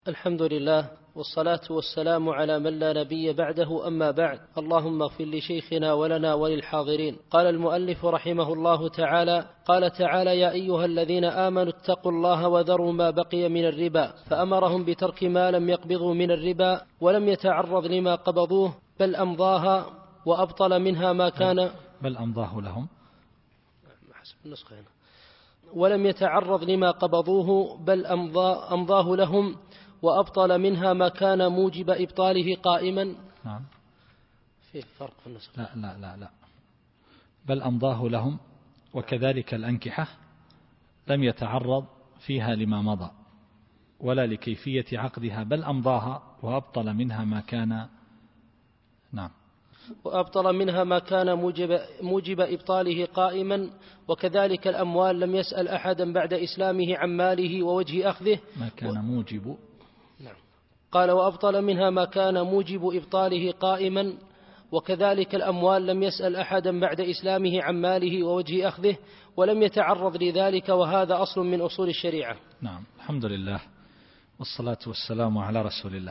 الحمد لله والصلاة والسلام على من لا نبي بعده، أما بعد. اللهم اغفر لشيخنا ولنا وللحاضرين. قال المؤلف رحمه الله تعالى: قال تعالى: يا أيها الذين آمنوا اتقوا الله وذروا ما بقي من الربا، فأمرهم بترك ما لم يقبضوا من الربا ولم يتعرض لما قبضوه بل أمضاها وأبطل منها ما كان بل أمضاه لهم حسب النسخة هنا. ولم يتعرض لما قبضوه بل أمضاه لهم وأبطل منها ما كان موجب إبطاله قائما. نعم، فيه فرق في النسخ. لا بل أمضاه لهم. وكذلك الأنكحة لم يتعرض فيها لما مضى ولا لكيفية عقدها بل أمضاها وأبطل منها ما كان. نعم، وأبطل منها ما كان موجب إبطاله قائما. وكذلك الأموال لم يسأل أحدا بعد إسلامه عن ماله ووجه أخذه ما كان موجب. نعم. قال: وأبطل منها ما كان موجب إبطاله قائما. وكذلك الأموال لم يسأل أحدا بعد إسلامه عن ماله ووجه أخذه ولم يتعرض لذلك، وهذا أصل من أصول الشريعة. نعم، الحمد لله والصلاة والسلام على رسول الله.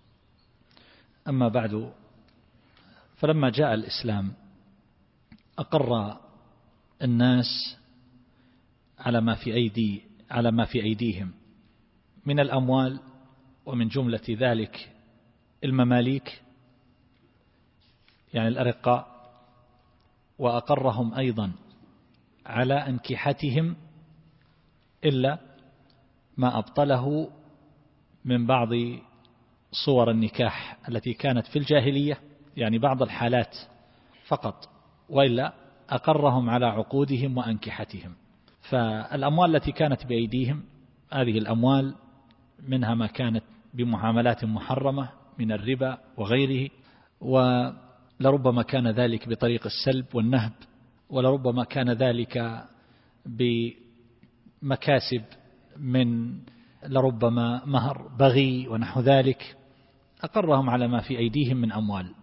أما بعد، فلما جاء الإسلام أقر الناس على ما في أيديهم من الأموال، ومن جملة ذلك المماليك يعني الأرقاء، وأقرهم أيضا على أنكحتهم إلا ما أبطله من بعض صور النكاح التي كانت في الجاهلية، يعني بعض الحالات فقط، وإلا أقرهم على عقودهم وأنكحتهم. فالأموال التي كانت بأيديهم هذه الأموال منها ما كانت بمعاملات محرمة من الربا وغيره، ولربما كان ذلك بطريق السلب والنهب، ولربما كان ذلك بمكاسب من لربما مهر بغي ونحو ذلك. أقرهم على ما في أيديهم من أموال،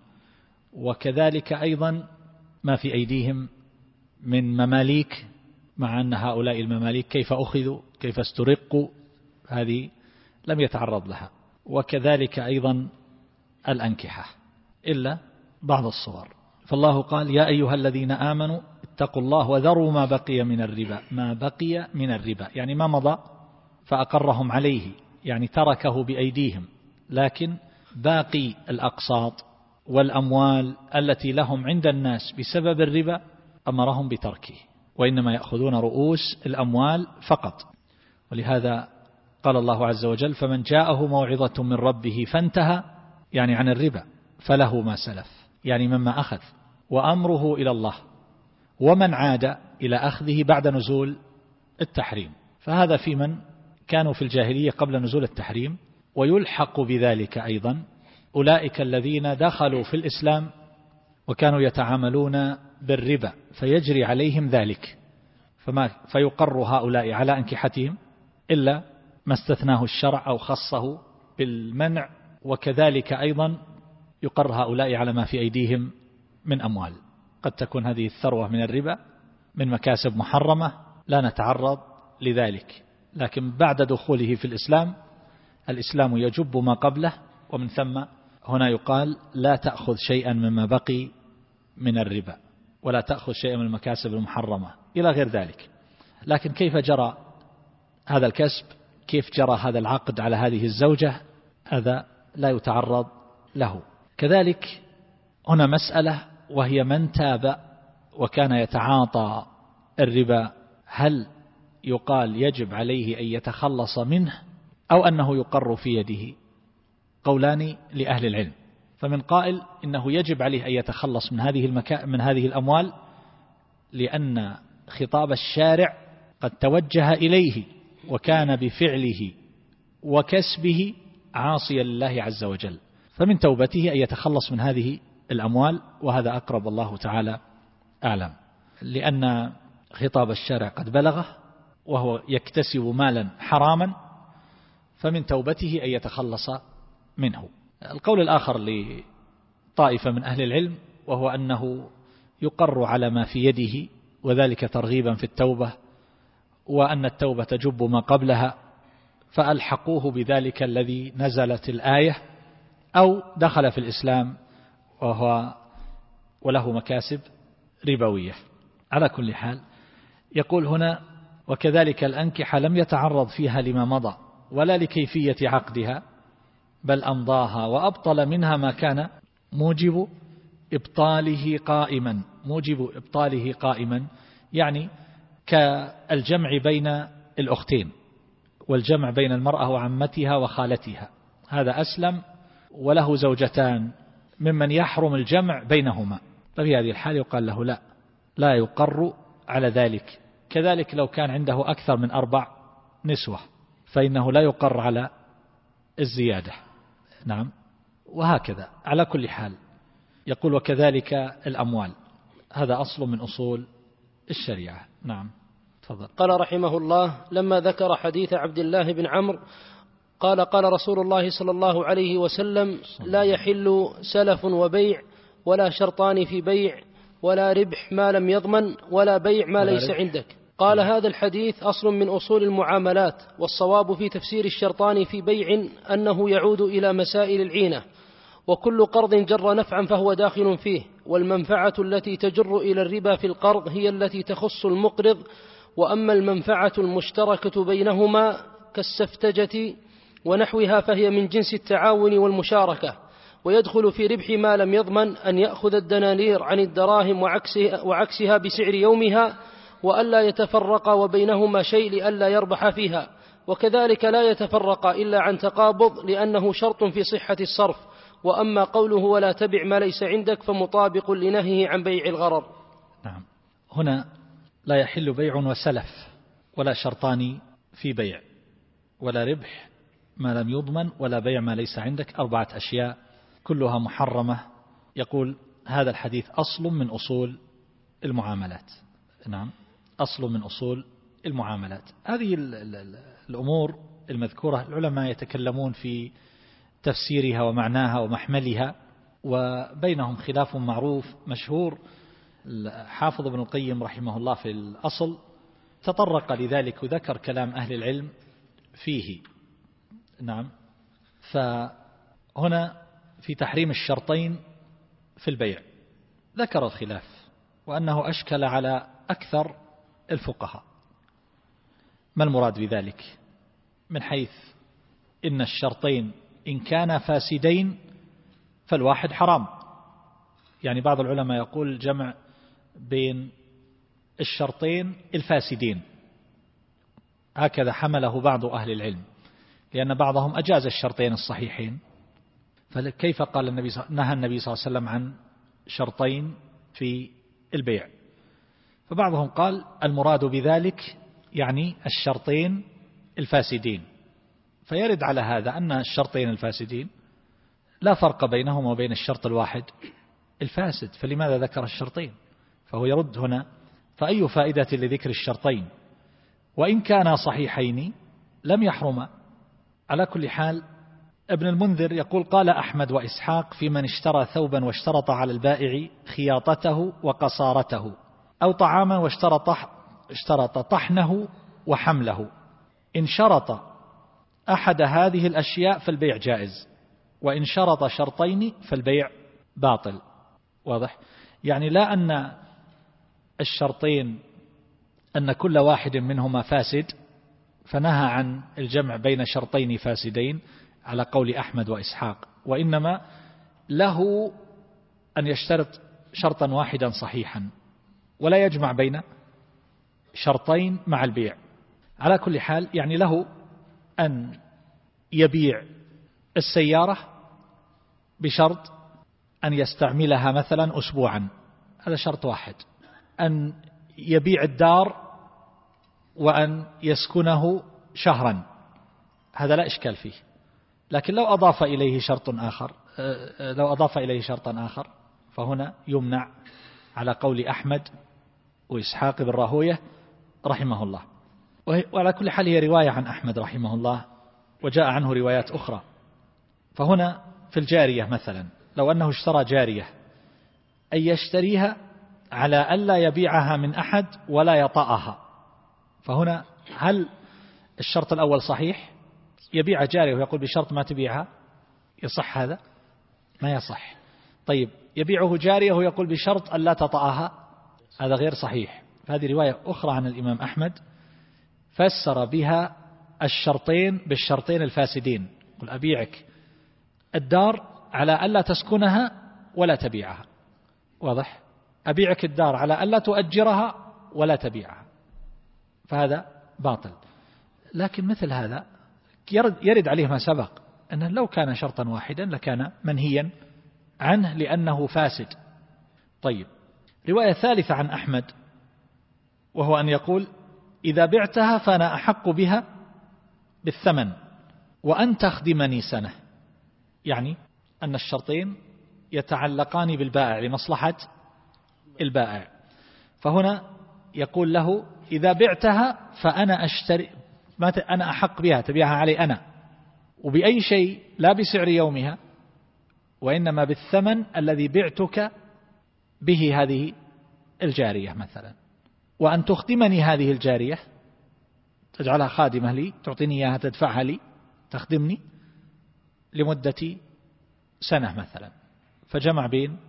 وكذلك أيضا ما في أيديهم من مماليك، مع أن هؤلاء المماليك كيف أخذوا كيف استرقوا هذه لم يتعرض لها. وكذلك أيضا الأنكحة إلا بعض الصور. فالله قال: يا أيها الذين آمنوا اتقوا الله وذروا ما بقي من الربا. ما بقي من الربا يعني ما مضى، فأقرهم عليه يعني تركه بأيديهم، لكن باقي الأقساط والأموال التي لهم عند الناس بسبب الربا أمرهم بتركه، وإنما يأخذون رؤوس الأموال فقط. ولهذا قال الله عز وجل: فمن جاءه موعظة من ربه فانتهى يعني عن الربا فله ما سلف يعني مما أخذ، وأمره إلى الله، ومن عاد إلى أخذه بعد نزول التحريم. فهذا في من كانوا في الجاهلية قبل نزول التحريم. ويلحق بذلك أيضا أولئك الذين دخلوا في الإسلام وكانوا يتعاملون بالربا فيجري عليهم ذلك، فيقر هؤلاء على أنكحتهم إلا ما استثناه الشرع أو خصه بالمنع. وكذلك أيضا يقر هؤلاء على ما في أيديهم من أموال. قد تكون هذه الثروة من الربا من مكاسب محرمة لا نتعرض لذلك، لكن بعد دخوله في الإسلام يجب ما قبله، ومن ثم هنا يقال: لا تأخذ شيئا مما بقي من الربا ولا تأخذ شيئا من المكاسب المحرمة إلى غير ذلك. لكن كيف جرى هذا الكسب، كيف جرى هذا العقد على هذه الزوجة، هذا لا يتعرض له. كذلك هنا مسألة، وهي من تاب وكان يتعاطى الربا، هل يقال يجب عليه أن يتخلص منه أو أنه يقر في يده؟ قولان لأهل العلم. فمن قائل إنه يجب عليه أن يتخلص من هذه الأموال، لأن خطاب الشارع قد توجه إليه وكان بفعله وكسبه عاصيا لله عز وجل، فمن توبته أن يتخلص من هذه الأموال، وهذا أقرب الله تعالى أعلم، لأن خطاب الشارع قد بلغه وهو يكتسب مالا حراما، فمن توبته أن يتخلص منه. القول الآخر لطائفة من أهل العلم وهو أنه يقر على ما في يده، وذلك ترغيبا في التوبة، وأن التوبة تجب ما قبلها، فألحقوه بذلك الذي نزلت الآية أو دخل في الإسلام وله مكاسب ربوية. على كل حال يقول هنا: وكذلك الأنكحة لم يتعرض فيها لما مضى ولا لكيفية عقدها، بل أمضاها وأبطل منها ما كان موجب إبطاله قائما، يعني كالجمع بين الأختين والجمع بين المرأة وعمتها وخالتها، هذا أسلم وله زوجتان ممن يحرم الجمع بينهما، ففي هذه الحال يقال له لا يقر على ذلك. كذلك لو كان عنده أكثر من 4 نسوة فإنه لا يقر على الزيادة. نعم. وهكذا على كل حال يقول: وكذلك الأموال، هذا أصل من أصول الشريعة. نعم تفضل. قال رحمه الله: لما ذكر حديث عبد الله بن عمرو قال رسول الله صلى الله عليه وسلم: لا يحل سلف وبيع ولا شرطان في بيع ولا ربح ما لم يضمن ولا بيع ما ليس عندك. قال: هذا الحديث أصل من أصول المعاملات، والصواب في تفسير الشرطان في بيع أنه يعود إلى مسائل العينة، وكل قرض جر نفعا فهو داخل فيه، والمنفعة التي تجر إلى الربا في القرض هي التي تخص المقرض، وأما المنفعة المشتركة بينهما كالسفتجة ونحوها فهي من جنس التعاون والمشاركة، ويدخل في ربح ما لم يضمن أن يأخذ الدنانير عن الدراهم وعكسها بسعر يومها، وألا يتفرق وبينهما شيء لئلا يربح فيها، وكذلك لا يتفرق إلا عن تقابض لأنه شرط في صحة الصرف. وأما قوله ولا تبع ما ليس عندك فمطابق لنهيه عن بيع الغرر. نعم. هنا لا يحل بيع وسلف ولا شرطان في بيع ولا ربح ما لم يضمن ولا بيع ما ليس عندك، 4 أشياء كلها محرمة. يقول: هذا الحديث أصل من أصول المعاملات. نعم، أصل من أصول المعاملات. هذه الأمور المذكورة العلماء يتكلمون في تفسيرها ومعناها ومحملها، وبينهم خلاف معروف مشهور. حافظ ابن القيم رحمه الله في الأصل تطرق لذلك وذكر كلام أهل العلم فيه. نعم. فهنا في تحريم الشرطين في البيع ذكر الخلاف، وأنه أشكل على أكثر الفقهاء. ما المراد بذلك؟ من حيث إن الشرطين إن كانا فاسدين فالواحد حرام، يعني بعض العلماء يقول الجمع بين الشرطين الفاسدين، هكذا حمله بعض أهل العلم، لأن بعضهم أجاز الشرطين الصحيحين، فكيف قال نهى النبي صلى الله عليه وسلم عن شرطين في البيع؟ فبعضهم قال المراد بذلك يعني الشرطين الفاسدين، فيرد على هذا أن الشرطين الفاسدين لا فرق بينهما وبين الشرط الواحد الفاسد، فلماذا ذكر الشرطين؟ فهو يرد هنا: فأي فائدة لذكر الشرطين وإن كانا صحيحين لم يحرما. على كل حال ابن المنذر يقول: قال أحمد وإسحاق في من اشترى ثوبا واشترط على البائع خياطته وقصارته، أو طعاما واشترط طحنه وحمله، إن شرط أحد هذه الأشياء فالبيع جائز، وإن شرط شرطين فالبيع باطل. واضح؟ يعني لا أن الشرطين أن كل واحد منهما فاسد فنهى عن الجمع بين شرطين فاسدين على قول أحمد وإسحاق، وإنما له أن يشترط شرطا واحدا صحيحا ولا يجمع بين شرطين مع البيع. على كل حال يعني له أن يبيع السيارة بشرط أن يستعملها مثلا أسبوعا، هذا شرط واحد، أن يبيع الدار وأن يسكنه شهرا، هذا لا إشكال فيه. لكن لو أضاف إليه شرطا آخر فهنا يمنع على قول أحمد وإسحاق بن راهوية رحمه الله. وعلى كل حال هي رواية عن أحمد رحمه الله، وجاء عنه روايات أخرى. فهنا في الجارية مثلا، لو أنه اشترى جارية أن يشتريها على ألا يبيعها من أحد ولا يطأها، فهنا هل الشرط الأول صحيح يبيع جارية ويقول بشرط ما تبيعها، يصح هذا؟ ما يصح. طيب يبيعه جارية ويقول بشرط أن لا تطأها، هذا غير صحيح. هذه رواية أخرى عن الإمام أحمد فسر بها الشرطين بالشرطين الفاسدين، قل أبيعك الدار على ألا تسكنها ولا تبيعها، واضح؟ أبيعك الدار على ألا تؤجرها ولا تبيعها، فهذا باطل. لكن مثل هذا يرد عليه ما سبق، أنه لو كان شرطا واحدا لكان منهيا عنه لأنه فاسد. طيب رواية ثالثة عن أحمد، وهو أن يقول إذا بعتها فأنا أحق بها بالثمن وأن تخدمني سنة، يعني أن الشرطين يتعلقان بالبائع لمصلحة البائع. فهنا يقول له إذا بعتها فأنا أشتري، أنا أحق بها، تبيعها علي أنا، وبأي شيء، لا بسعر يومها وإنما بالثمن الذي بعتك به هذه الجارية مثلا، وأن تخدمني هذه الجارية، تجعلها خادمة لي، تعطيني إياها، تدفعها لي، تخدمني لمدة سنة مثلا. فجمع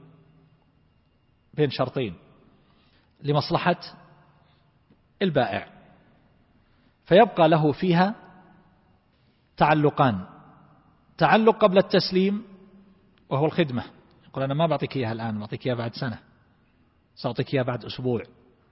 بين شرطين لمصلحة البائع، فيبقى له فيها تعلقان: تعلق قبل التسليم وهو الخدمة، يقول أنا ما بعطيك إياها الآن، بعطيك إياها بعد سنة، سأعطيك إياها بعد أسبوع.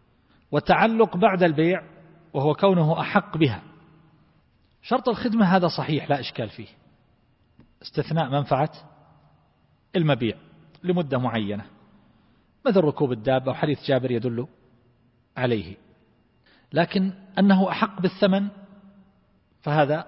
وتعلق بعد البيع وهو كونه أحق بها. شرط الخدمة هذا صحيح لا إشكال فيه، استثناء منفعة المبيع لمدة معينة، مثل ركوب الدابة وحديث جابر يدل عليه. لكن أنه أحق بالثمن فهذا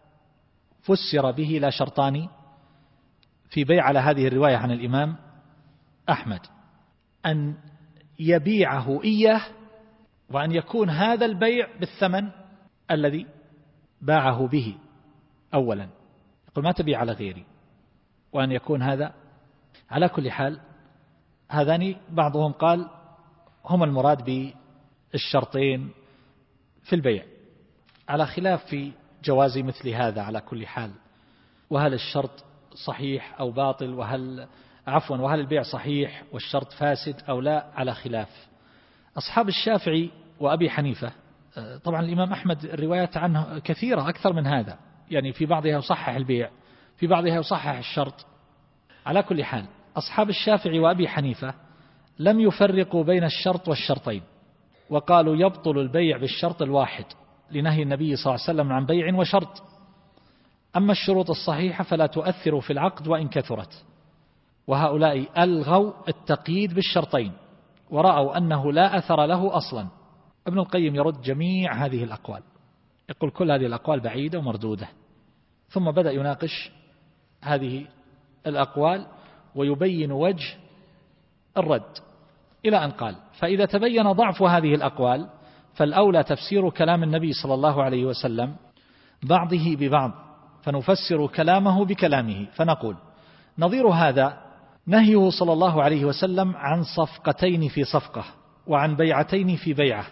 فسر به لا شرطان في بيع على هذه الرواية عن الإمام أحمد، أن يبيعه إياه وأن يكون هذا البيع بالثمن الذي باعه به أولا، يقول ما تبيع على غيري، وأن يكون هذا. على كل حال هذان بعضهم قال هم المراد بالشرطين في البيع، على خلاف في جواز مثل هذا على كل حال، وهل الشرط صحيح أو باطل، وهل البيع صحيح والشرط فاسد أو لا، على خلاف. أصحاب الشافعي وأبي حنيفة، طبعا الإمام أحمد الروايات عنه كثيرة أكثر من هذا، يعني في بعضها يصحح البيع، في بعضها يصحح الشرط. على كل حال أصحاب الشافعي وأبي حنيفة لم يفرقوا بين الشرط والشرطين، وقالوا يبطل البيع بالشرط الواحد لنهي النبي صلى الله عليه وسلم عن بيع وشرط، أما الشروط الصحيحة فلا تؤثر في العقد وإن كثرت. وهؤلاء ألغوا التقييد بالشرطين ورأوا أنه لا أثر له أصلا. ابن القيم يرد جميع هذه الأقوال، يقول كل هذه الأقوال بعيدة ومردودة، ثم بدأ يناقش هذه الأقوال ويبين وجه الرد، إلى أن قال: فإذا تبين ضعف هذه الأقوال فالأولى تفسير كلام النبي صلى الله عليه وسلم بعضه ببعض، فنفسر كلامه بكلامه، فنقول: نظير هذا نهيه صلى الله عليه وسلم عن صفقتين في صفقة وعن بيعتين في بيعة.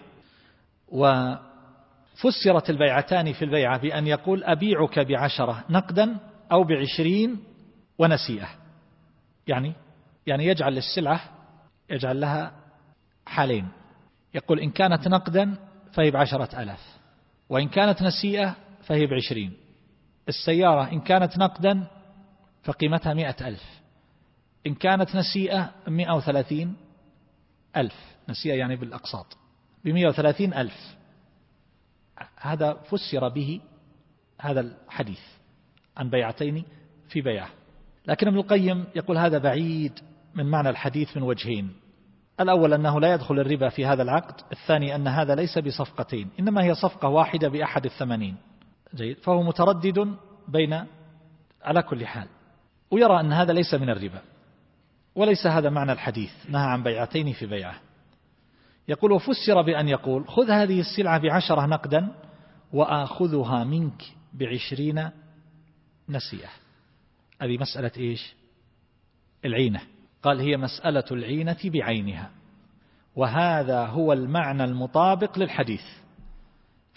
وفسرت البيعتان في البيعة بأن يقول أبيعك ب10 نقدا أو ب20 ونسيئة، يعني يجعل للسلعة، يجعل لها حالين، يقول إن كانت نقدا فهي ب10,000، وإن كانت نسيئة فهي ب20. السيارة إن كانت نقدا فقيمتها 100,000، إن كانت نسيئة 130,000، نسيئة يعني بالأقساط ب130,000. هذا فسر به هذا الحديث عن بيعتين في بيعة. لكن ابن القيم يقول هذا بعيد من معنى الحديث من وجهين: الأول أنه لا يدخل الربا في هذا العقد، الثاني أن هذا ليس بصفقتين، إنما هي صفقة واحدة بأحد 80. جيد، فهو متردد بين، على كل حال، ويرى أن هذا ليس من الربا، وليس هذا معنى الحديث نهى عن بيعتين في بيعة. يقول: وفسر بأن يقول خذ هذه السلعة ب10 نقدا وآخذها منك ب20 نسيئة. هذه مسألة إيش؟ العينة. قال هي مسألة العينة بعينها، وهذا هو المعنى المطابق للحديث.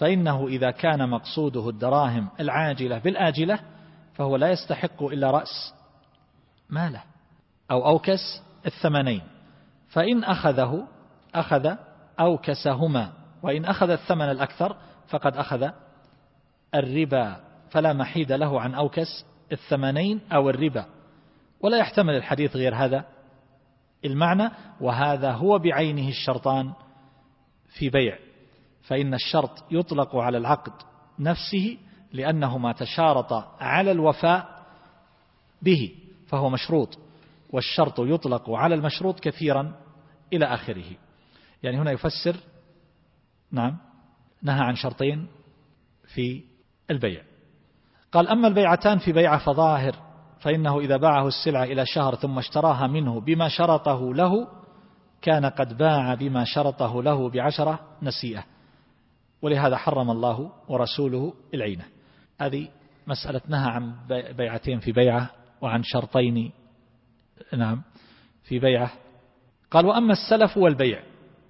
فإنه إذا كان مقصوده الدراهم العاجلة بالآجلة فهو لا يستحق إلا رأس ماله أو أوكس الثمنين، فإن أخذه أخذ أوكسهما، وإن أخذ الثمن الأكثر فقد أخذ الربا، فلا محيد له عن أوكس الثمنين أو الربا. ولا يحتمل الحديث غير هذا المعنى، وهذا هو بعينه الشرطان في بيع، فإن الشرط يطلق على العقد نفسه لأنهما تشارط على الوفاء به فهو مشروط، والشرط يطلق على المشروط كثيرا إلى آخره. يعني هنا يفسر نعم نهى عن شرطين في البيع. قال أما البيعتان في بيعة فظاهر، فإنه إذا باعه السلعة إلى شهر ثم اشتراها منه بما شرطه له كان قد باع بما شرطه له ب10 نسيئة، ولهذا حرم الله ورسوله العينة. هذه مسألة نهى عن بيعتين في بيعة وعن شرطين نعم في بيعة. قال وأما السلف والبيع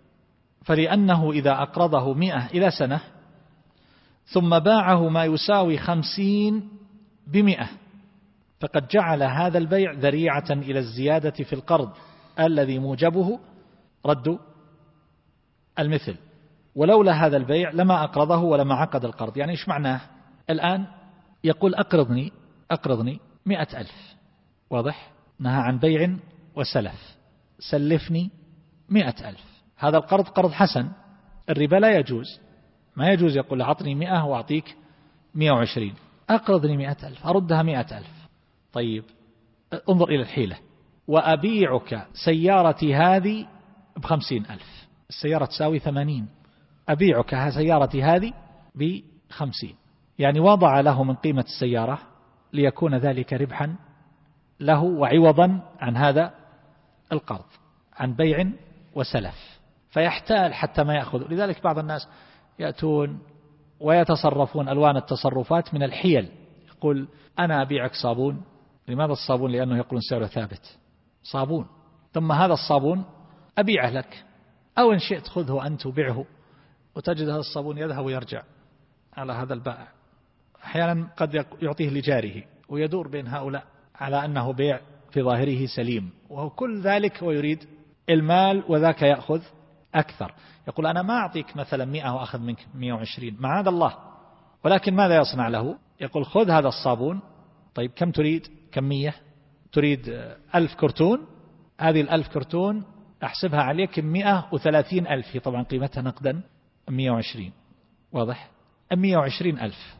فلأنه إذا أقرضه 100 إلى سنة ثم باعه ما يساوي 50 ب100 فقد جعل هذا البيع ذريعة إلى الزيادة في القرض الذي موجبه رد المثل، ولولا هذا البيع لما أقرضه ولما عقد القرض. يعني إيش معناه؟ الآن يقول أقرضني 100,000، واضح؟ نهى عن بيع وسلف، سلفني 100,000. هذا القرض قرض حسن، الربا لا يجوز، ما يجوز يقول أعطني 100 وأعطيك 120. أقرضني 100,000 أردها 100,000. طيب انظر إلى الحيلة، وأبيعك سيارتي هذه ب50,000، السيارة تساوي 80، أبيعك سيارتي هذه ب50، يعني وضع له من قيمة السيارة ليكون ذلك ربحا له وعوضا عن هذا القرض، عن بيع وسلف، فيحتال حتى ما يأخذ. لذلك بعض الناس يأتون ويتصرفون ألوان التصرفات من الحيل، يقول أنا أبيعك صابون. لماذا الصابون؟ لأنه يقولون سعره ثابت، صابون، ثم هذا الصابون أبيعه لك، أو إن شئت خذه أنت وبيعه، وتجد هذا الصابون يذهب ويرجع على هذا البائع. أحيانا قد يعطيه لجاره ويدور بين هؤلاء على أنه بيع في ظاهره سليم، وهو كل ذلك هو يريد المال وذاك يأخذ أكثر. يقول أنا ما أعطيك مثلا 100 وأخذ منك 120 معاذ الله، ولكن ماذا يصنع له؟ يقول خذ هذا الصابون، طيب كم تريد؟ كمية تريد 1000 كرتون، هذه 1000 كرتون أحسبها عليك 130,000، هي طبعا قيمتها نقدا 120، واضح؟ 120,000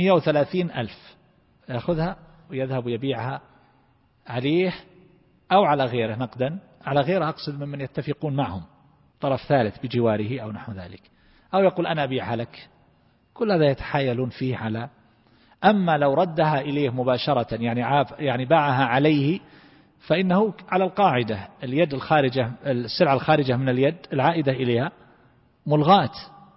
130,000 يأخذها ويذهب يبيعها عليه أو على غيره نقدا، على غيره أقصد ممن يتفقون معهم، طرف ثالث بجواره أو نحو ذلك، أو يقول أنا أبيعها لك. كل هذا يتحايلون فيه على. أما لو ردها إليه مباشرة يعني باعها عليه، فإنه على القاعدة اليد الخارجة، السلعة الخارجة من اليد العائدة إليها ملغاة،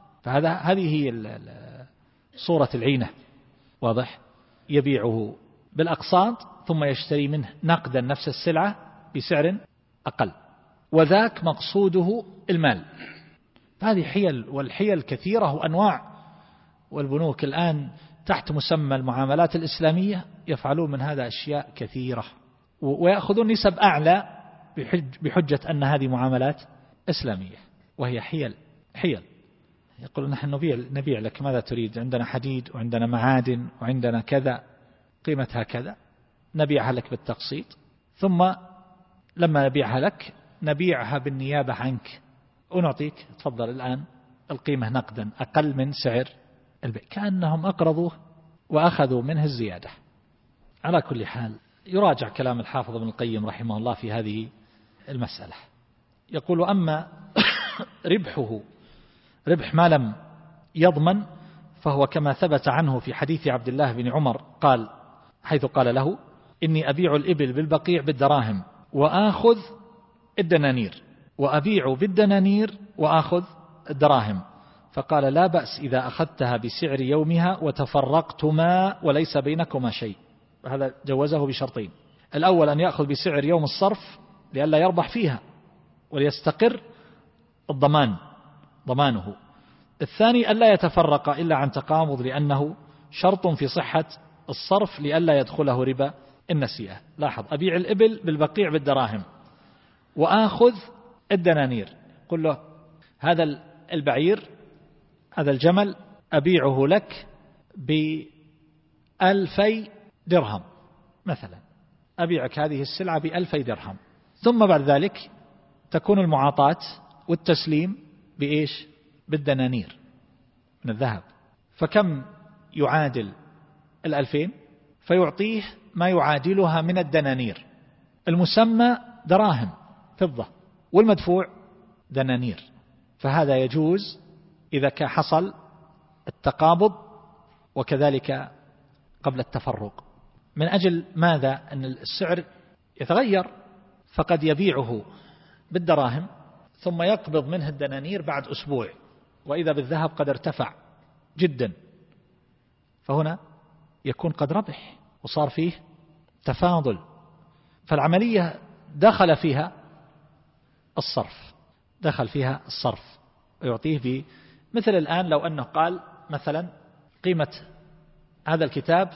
هذه هي صورة العينة، واضح؟ يبيعه بالأقساط ثم يشتري منه نقدا نفس السلعة بسعر أقل، وذاك مقصوده المال. هذه حيل، والحيل كثيرة وأنواع، والبنوك الآن تحت مسمى المعاملات الإسلامية يفعلون من هذا أشياء كثيرة، ويأخذون نسب أعلى بحجة أن هذه معاملات إسلامية، وهي حيل. يقولون نحن نبيع لك ماذا تريد؟ عندنا حديد وعندنا معادن وعندنا كذا قيمتها كذا، نبيعها لك بالتقسيط، ثم لما نبيعها لك نبيعها بالنيابة عنك ونعطيك تفضل الآن القيمة نقدا أقل من سعر البيع، كأنهم أقرضوه وأخذوا منه الزيادة. على كل حال يراجع كلام الحافظ ابن القيم رحمه الله في هذه المسألة. يقول أما ربحه ربح ما لم يضمن فهو كما ثبت عنه في حديث عبد الله بن عمر قال، حيث قال له إني أبيع الإبل بالبقيع بالدراهم وآخذ الدنانير، وأبيع بالدنانير وآخذ الدراهم، فقال لا بأس إذا أخذتها بسعر يومها وتفرقتما وليس بينكما شيء. وهذا جوزه بشرطين: الأول أن يأخذ بسعر يوم الصرف لئلا يربح فيها وليستقر ضمانه. الثاني ألا يتفرق إلا عن تقابض، لأنه شرط في صحة الصرف لئلا يدخله ربا النسيئة. لاحظ، أبيع الإبل بالبقيع بالدراهم وآخذ الدنانير، قل له هذا البعير، هذا الجمل أبيعه لك ب2,000 درهم مثلا، أبيعك هذه السلعة ب2,000 درهم، ثم بعد ذلك تكون المعاطاة والتسليم بإيش؟ بالدنانير من الذهب. فكم يعادل 2,000؟ فيعطيه ما يعادلها من الدنانير، المسمى دراهم فضة والمدفوع دنانير. فهذا يجوز إذا حصل التقابض، وكذلك قبل التفرق. من أجل ماذا؟ أن السعر يتغير، فقد يبيعه بالدراهم ثم يقبض منه الدنانير بعد أسبوع، وإذا بالذهب قد ارتفع جدا، فهنا يكون قد ربح وصار فيه تفاضل. فالعملية دخل فيها الصرف ويعطيه مثل الآن لو أنه قال مثلا قيمة هذا الكتاب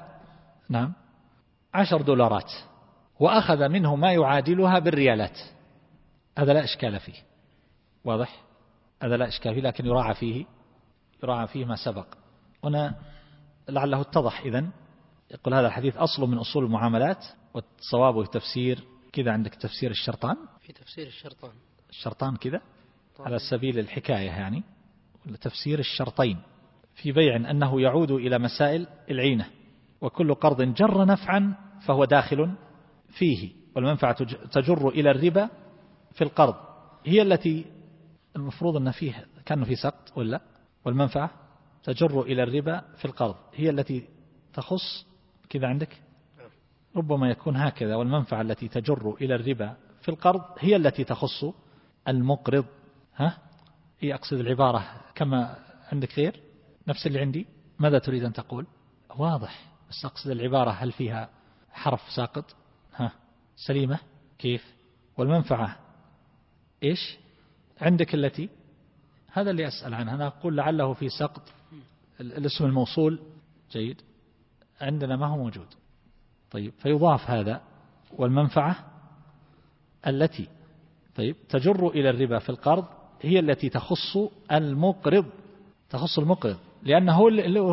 10 دولارات، وأخذ منه ما يعادلها بالريالات، هذا لا إشكال فيه، واضح؟ هذا لا إشكال فيه، لكن يراعى فيه ما سبق. هنا لعله اتضح. إذن يقول هذا الحديث أصل من أصول المعاملات، والصواب تفسير كذا. عندك تفسير الشرطان، في تفسير الشرطان كذا على سبيل الحكاية يعني، ولا تفسير الشرطين في بيع أنه يعود إلى مسائل العينة، وكل قرض جر نفعا فهو داخل فيه، والمنفعة تجر إلى الربا في القرض، هي التي المفروض أن فيه كان في سقط ولا، والمنفعة تجر إلى الربا في القرض هي التي تخص كذا عندك، ربما يكون هكذا، والمنفعة التي تجر إلى الربا في القرض هي التي تخص المقرض. هي أقصد العبارة كما عندك غير نفس اللي عندي. ماذا تريد أن تقول؟ واضح، بس أقصد العبارة هل فيها حرف ساقط؟ سليمة كيف؟ والمنفعة إيش عندك التي، هذا اللي أسأل عنها. أنا أقول لعله في سقط الاسم الموصول. جيد، عندنا ما هو موجود. طيب، فيضاف هذا والمنفعة التي تجر إلى الربا في القرض هي التي تخص المقرض، لأنه هو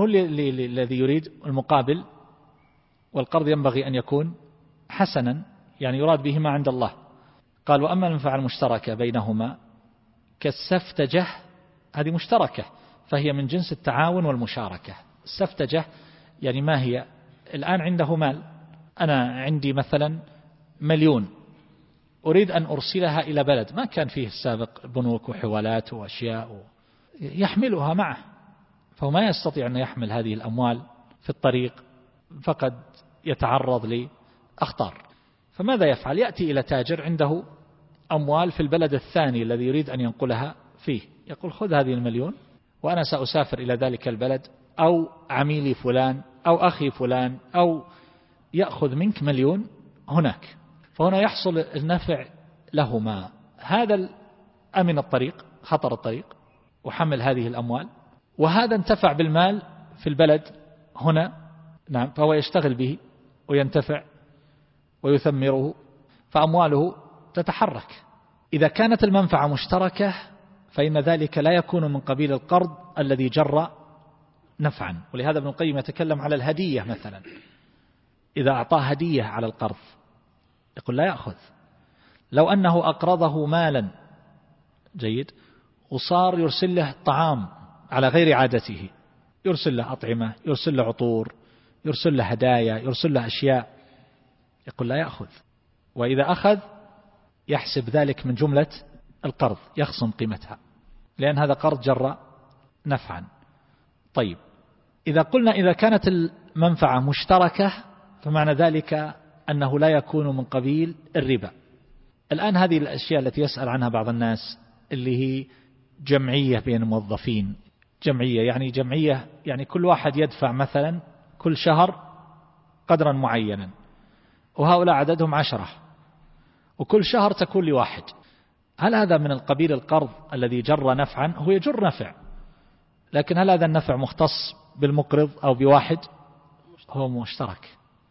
الذي يريد المقابل، والقرض ينبغي أن يكون حسنا، يعني يراد به ما عند الله. قال وأما المنفعة المشتركة بينهما كالسفتجة، هذه مشتركة فهي من جنس التعاون والمشاركة. السفتجة يعني ما هي؟ الآن عنده مال، أنا عندي مثلا 1,000,000 أريد أن أرسلها إلى بلد ما كان فيه السابق بنوك وحوالات وأشياء يحملها معه، فهو ما يستطيع أن يحمل هذه الأموال في الطريق، فقد يتعرض لأخطار. فماذا يفعل؟ يأتي إلى تاجر عنده أموال في البلد الثاني الذي يريد أن ينقلها فيه، يقول خذ هذه 1,000,000 وأنا سأسافر إلى ذلك البلد، أو عميلي فلان أو أخي فلان، أو يأخذ منك 1,000,000 هناك. فهنا يحصل النفع لهما، هذا أمن الطريق، خطر الطريق وحمل هذه الأموال، وهذا انتفع بالمال في البلد هنا، فهو يشتغل به وينتفع ويثمره، فأمواله تتحرك. إذا كانت المنفعة مشتركة فإن ذلك لا يكون من قبيل القرض الذي جر نفعا. ولهذا ابن القيم يتكلم على الهدية مثلا، إذا أعطاه هدية على القرض يقول لا يأخذ. لو أنه أقرضه مالا جيد وصار يرسل له طعام على غير عادته، يرسل له أطعمة، يرسل له عطور، يرسل له هدايا، يرسل له أشياء، يقول لا يأخذ. وإذا أخذ يحسب ذلك من جملة القرض، يخصم قيمتها، لأن هذا قرض جر نفعا. طيب، إذا قلنا إذا كانت المنفعة مشتركة فمعنى ذلك أنه لا يكون من قبيل الربا. الآن هذه الأشياء التي يسأل عنها بعض الناس اللي هي جمعية بين الموظفين، جمعية يعني كل واحد يدفع مثلا كل شهر قدرا معينا، وهؤلاء عددهم 10، وكل شهر تكون لواحد. هل هذا من القبيل القرض الذي جر نفعا؟ هو يجر نفع، لكن هل هذا النفع مختص بالمقرض أو بواحد؟ هو مشترك،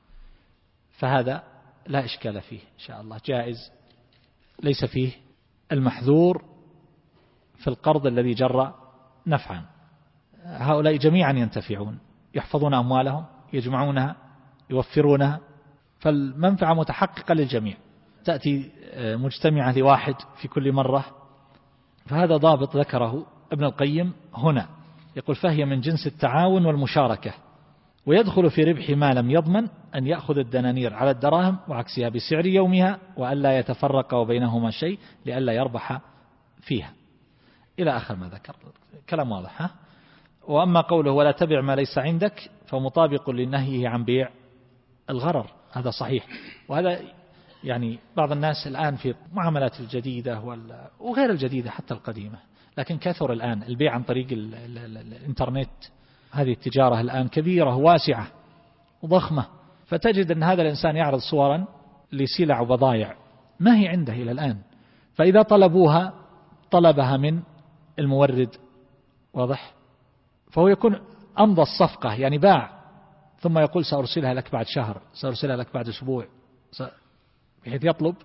فهذا لا إشكال فيه إن شاء الله، جائز، ليس فيه المحذور في القرض الذي جر نفعا. هؤلاء جميعا ينتفعون، يحفظون أموالهم، يجمعونها، يوفرونها، فالمنفعة متحققة للجميع، تأتي مجتمعة لواحد في كل مرة. فهذا ضابط ذكره ابن القيم هنا، يقول فهي من جنس التعاون والمشاركة، ويدخل في ربح ما لم يضمن أن يأخذ الدنانير على الدراهم وعكسها بسعر يومها، وألا يتفرق وبينهما شيء لألا يربح فيها، إلى آخر ما ذكر. كلام واضح. ها؟ وأما قوله ولا تبع ما ليس عندك فمطابق لنهيه عن بيع الغرر، هذا صحيح. وهذا يعني بعض الناس الآن في المعاملات الجديدة وغير الجديدة حتى القديمة، لكن كثر الآن البيع عن طريق الإنترنت. هذه التجارة الآن كبيرة واسعة وضخمة، فتجد أن هذا الإنسان يعرض صورا لسلع وبضائع ما هي عنده إلى الآن، فإذا طلبها من المورد، واضح، فهو يكون أمضى الصفقة، يعني باع ثم يقول سأرسلها لك بعد شهر، سأرسلها لك بعد أسبوع، بحيث يطلب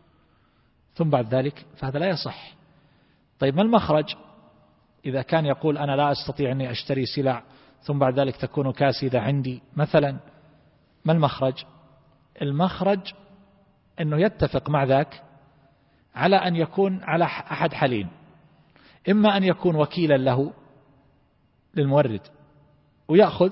ثم بعد ذلك، فهذا لا يصح. طيب ما المخرج إذا كان يقول أنا لا أستطيع أني أشتري سلع ثم بعد ذلك تكون كاسدة عندي مثلا؟ ما المخرج؟ المخرج أنه يتفق مع ذاك على أن يكون على أحد حالين، إما أن يكون وكيلا له للمورد ويأخذ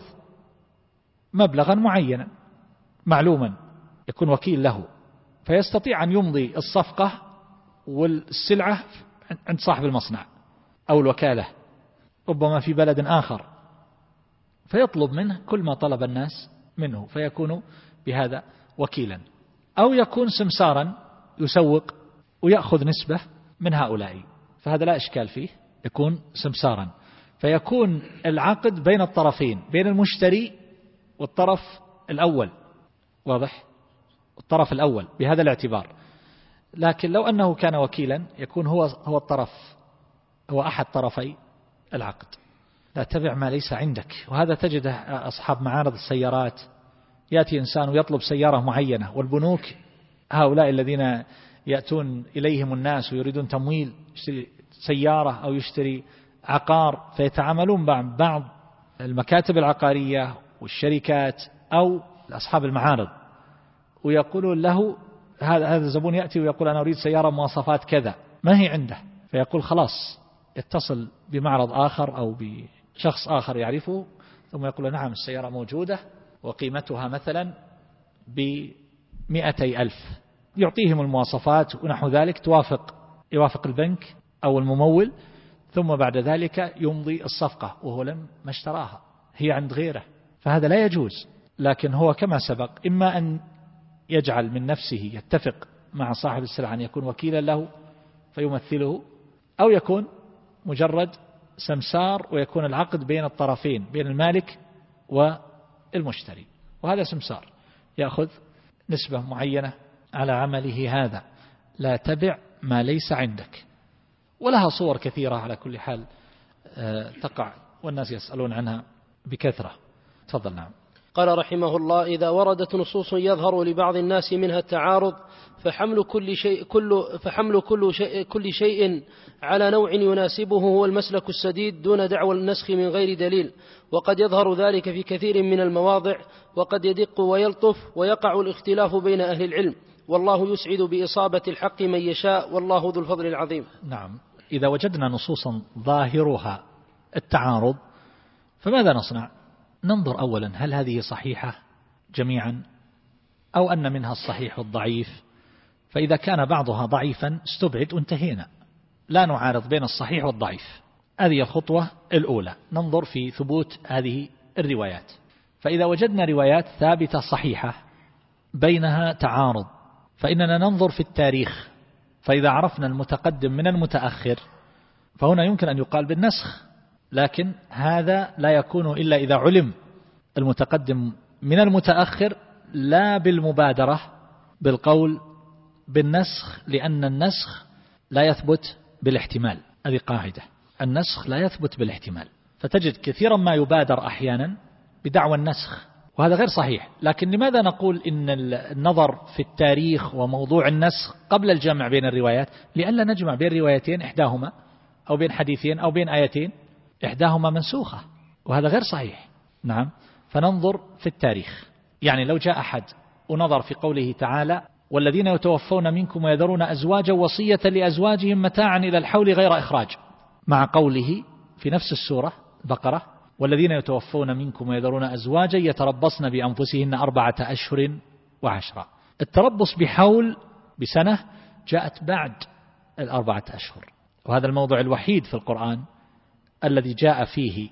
مبلغا معينا معلوما، يكون وكيل له فيستطيع أن يمضي الصفقة والسلعة عند صاحب المصنع أو الوكالة، ربما في بلد آخر، فيطلب منه كل ما طلب الناس منه، فيكون بهذا وكيلا. أو يكون سمسارا يسوق ويأخذ نسبة من هؤلاء، فهذا لا إشكال فيه، يكون سمسارا، فيكون العقد بين الطرفين، بين المشتري والطرف الأول، واضح، الطرف الأول بهذا الاعتبار. لكن لو أنه كان وكيلا يكون هو الطرف، هو أحد طرفي العقد. لا تبع ما ليس عندك. وهذا تجد أصحاب معارض السيارات، يأتي إنسان ويطلب سيارة معينة، والبنوك هؤلاء الذين يأتون إليهم الناس ويريدون تمويل، يشتري سيارة أو يشتري عقار، فيتعاملون مع بعض المكاتب العقارية والشركات أو أصحاب المعارض، ويقولون له هذا الزبون يأتي ويقول أنا أريد سيارة مواصفات كذا، ما هي عنده، فيقول خلاص يتصل بمعرض آخر أو بشخص آخر يعرفه، ثم يقول نعم السيارة موجودة وقيمتها مثلا ب200,000، يعطيهم المواصفات ونحو ذلك، يوافق البنك أو الممول، ثم بعد ذلك يمضي الصفقة وهو ما اشتراها، هي عند غيره، فهذا لا يجوز. لكن هو كما سبق إما أن يجعل من نفسه يتفق مع صاحب السلعة أن يكون وكيلا له فيمثله، أو يكون مجرد سمسار ويكون العقد بين الطرفين، بين المالك والمشتري، وهذا سمسار يأخذ نسبة معينة على عمله هذا. لا تبع ما ليس عندك. ولها صور كثيرة على كل حال تقع والناس يسألون عنها بكثرة. تفضل. نعم. قال رحمه الله: إذا وردت نصوص يظهر لبعض الناس منها التعارض فحمل كل شيء على نوع يناسبه هو المسلك السديد دون دعوى النسخ من غير دليل. وقد يظهر ذلك في كثير من المواضع، وقد يدق ويلطف ويقع الاختلاف بين أهل العلم، والله يسعد بإصابة الحق من يشاء، والله ذو الفضل العظيم. نعم. إذا وجدنا نصوصا ظاهرها التعارض فماذا نصنع؟ ننظر أولا هل هذه صحيحة جميعا أو أن منها الصحيح والضعيف، فإذا كان بعضها ضعيفا استبعد وانتهينا، لا نعارض بين الصحيح والضعيف. هذه الخطوة الأولى، ننظر في ثبوت هذه الروايات. فإذا وجدنا روايات ثابتة صحيحة بينها تعارض فإننا ننظر في التاريخ، فإذا عرفنا المتقدم من المتأخر فهنا يمكن أن يقال بالنسخ، لكن هذا لا يكون إلا إذا علم المتقدم من المتأخر، لا بالمبادرة بالقول بالنسخ، لأن النسخ لا يثبت بالاحتمال. هذه قاعدة، النسخ لا يثبت بالاحتمال، فتجد كثيرا ما يبادر أحيانا بدعوى النسخ، وهذا غير صحيح. لكن لماذا نقول إن النظر في التاريخ وموضوع النسخ قبل الجمع بين الروايات؟ لئلا نجمع بين روايتين إحداهما أو بين حديثين أو بين آيتين إحداهما منسوخة، وهذا غير صحيح. نعم، فننظر في التاريخ. يعني لو جاء أحد ونظر في قوله تعالى والذين يتوفون منكم ويذرون أزواجا وصية لأزواجهم متاعا إلى الحول غير إخراج، مع قوله في نفس السورة البقرة والذين يتوفون منكم ويذرون أزواجا يتربصن بأنفسهن 4 أشهر و10. التربص بحول بسنة جاءت بعد 4 أشهر، وهذا الموضوع الوحيد في القرآن الذي جاء فيه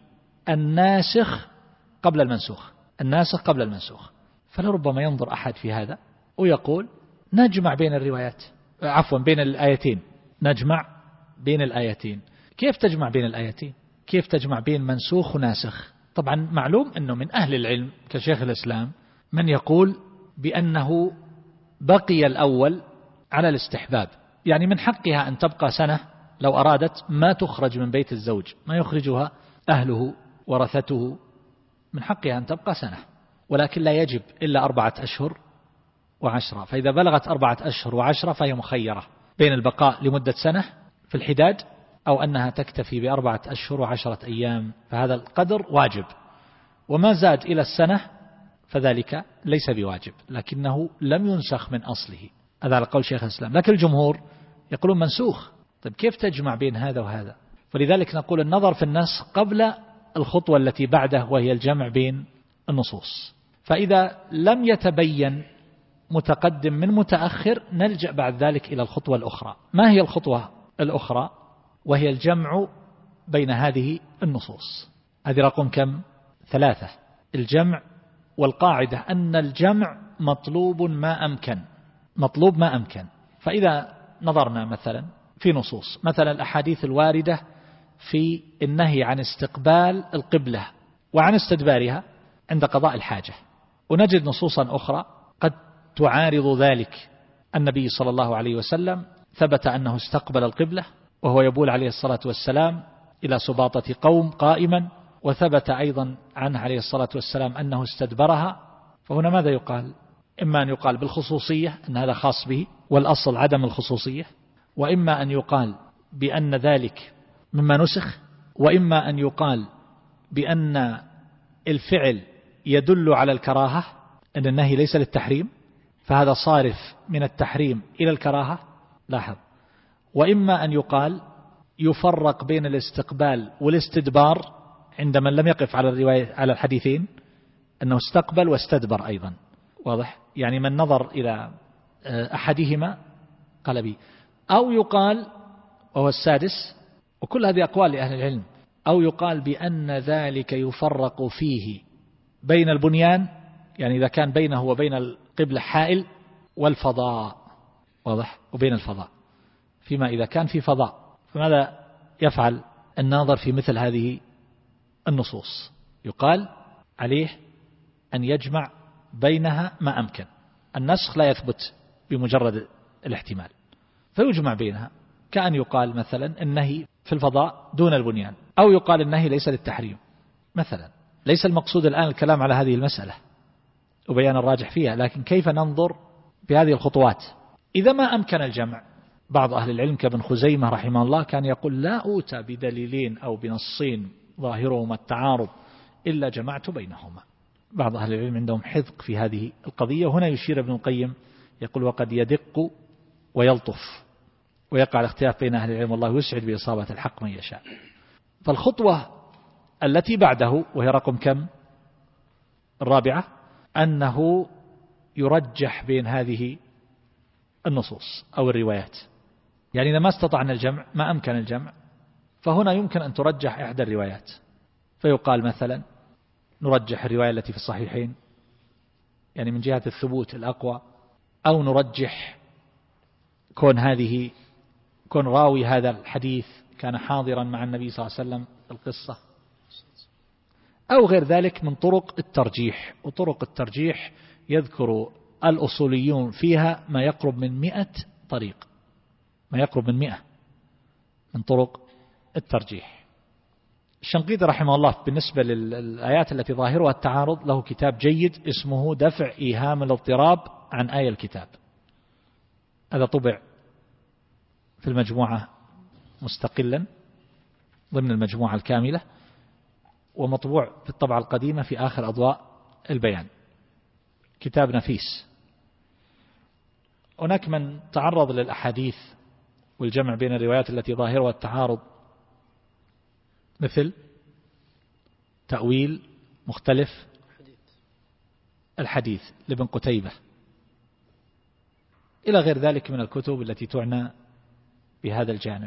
الناسخ قبل المنسوخ، الناسخ قبل المنسوخ. فلربما ينظر أحد في هذا ويقول نجمع بين الروايات، عفوا بين الآيتين، نجمع بين الآيتين. كيف تجمع بين الآيتين؟ كيف تجمع بين منسوخ وناسخ؟ طبعا معلوم أنه من أهل العلم كشيخ الإسلام من يقول بأنه بقي الأول على الاستحباب، يعني من حقها أن تبقى سنة لو أرادت، ما تخرج من بيت الزوج، ما يخرجها أهله ورثته، من حقها أن تبقى سنة، ولكن لا يجب إلا 4 أشهر و10. فإذا بلغت 4 أشهر و10 فهي مخيرة بين البقاء لمدة سنة في الحداد أو أنها تكتفي ب4 أشهر و10 أيام، فهذا القدر واجب. وما زاد إلى السنة فذلك ليس بواجب، لكنه لم ينسخ من أصله. هذا على قول شيخ الإسلام، لكن الجمهور يقولون منسوخ. طيب كيف تجمع بين هذا وهذا؟ فلذلك نقول النظر في النسخ قبل الخطوة التي بعده، وهي الجمع بين النصوص. فإذا لم يتبين متقدم من متأخر نلجأ بعد ذلك إلى الخطوة الأخرى. ما هي الخطوة الأخرى؟ وهي الجمع بين هذه النصوص. هذه رقم كم؟ 3. الجمع، والقاعدة أن الجمع مطلوب ما أمكن، مطلوب ما أمكن. فإذا نظرنا مثلا في نصوص، مثلا الأحاديث الواردة في النهي عن استقبال القبلة وعن استدبارها عند قضاء الحاجة، ونجد نصوصا أخرى قد تعارض ذلك. النبي صلى الله عليه وسلم ثبت أنه استقبل القبلة وهو يبول عليه الصلاة والسلام إلى سباطة قوم قائما، وثبت أيضا عنه عليه الصلاة والسلام أنه استدبرها. فهنا ماذا يقال؟ إما أن يقال بالخصوصية أن هذا خاص به والأصل عدم الخصوصية، وإما أن يقال بأن ذلك مما نسخ، وإما أن يقال بأن الفعل يدل على الكراهة، أن النهي ليس للتحريم، فهذا صارف من التحريم إلى الكراهة. لاحظ. وإما أن يقال يفرق بين الاستقبال والاستدبار عند من لم يقف على الرواية على الحديثين، أنه استقبل واستدبر أيضا. واضح؟ يعني من نظر إلى أحدهما قال بي. أو يقال، وهو السادس، وكل هذه أقوال لأهل العلم، أو يقال بأن ذلك يفرق فيه بين البنيان، يعني إذا كان بينه وبين القبلة حائل، والفضاء. واضح؟ وبين الفضاء، فيما إذا كان في فضاء. فماذا يفعل الناظر في مثل هذه النصوص؟ يقال عليه أن يجمع بينها ما أمكن. النسخ لا يثبت بمجرد الاحتمال، فيجمع بينها، كأن يقال مثلا النهي في الفضاء دون البنيان، أو يقال النهي ليس للتحريم مثلا. ليس المقصود الآن الكلام على هذه المسألة وبيان الراجح فيها، لكن كيف ننظر بهذه الخطوات. إذا ما أمكن الجمع، بعض أهل العلم كابن خزيمة رحمه الله كان يقول لا أوتى بدليلين أو بنصين ظاهرهما التعارض إلا جمعت بينهما. بعض أهل العلم عندهم حذق في هذه القضية. وهنا يشير ابن القيم يقول وقد يدق ويلطف ويقع الاختلاف بين أهل العلم، والله يسعد بإصابة الحق من يشاء. فالخطوة التي بعده وهي رقم كم؟ 4، أنه يرجح بين هذه النصوص أو الروايات. يعني إذا ما استطعنا الجمع، ما أمكن الجمع، فهنا يمكن أن ترجح إحدى الروايات، فيقال مثلا نرجح الرواية التي في الصحيحين، يعني من جهة الثبوت الأقوى، أو نرجح كون راوي هذا الحديث كان حاضرا مع النبي صلى الله عليه وسلم القصة، أو غير ذلك من طرق الترجيح. وطرق الترجيح يذكر الأصوليون فيها ما يقرب من 100 طريق، ما يقرب من 100 من طرق الترجيح. الشنقيطي رحمه الله بالنسبة للآيات التي ظاهرها التعارض له كتاب جيد اسمه دفع إيهام الاضطراب عن آية الكتاب. هذا طبع في المجموعة مستقلا ضمن المجموعة الكاملة، ومطبوع في الطبعة القديمة في آخر أضواء البيان. كتاب نفيس. هناك من تعرض للأحاديث والجمع بين الروايات التي ظاهرها التعارض، مثل تأويل مختلف الحديث لابن قتيبة إلى غير ذلك من الكتب التي تعنى بهذا الجانب.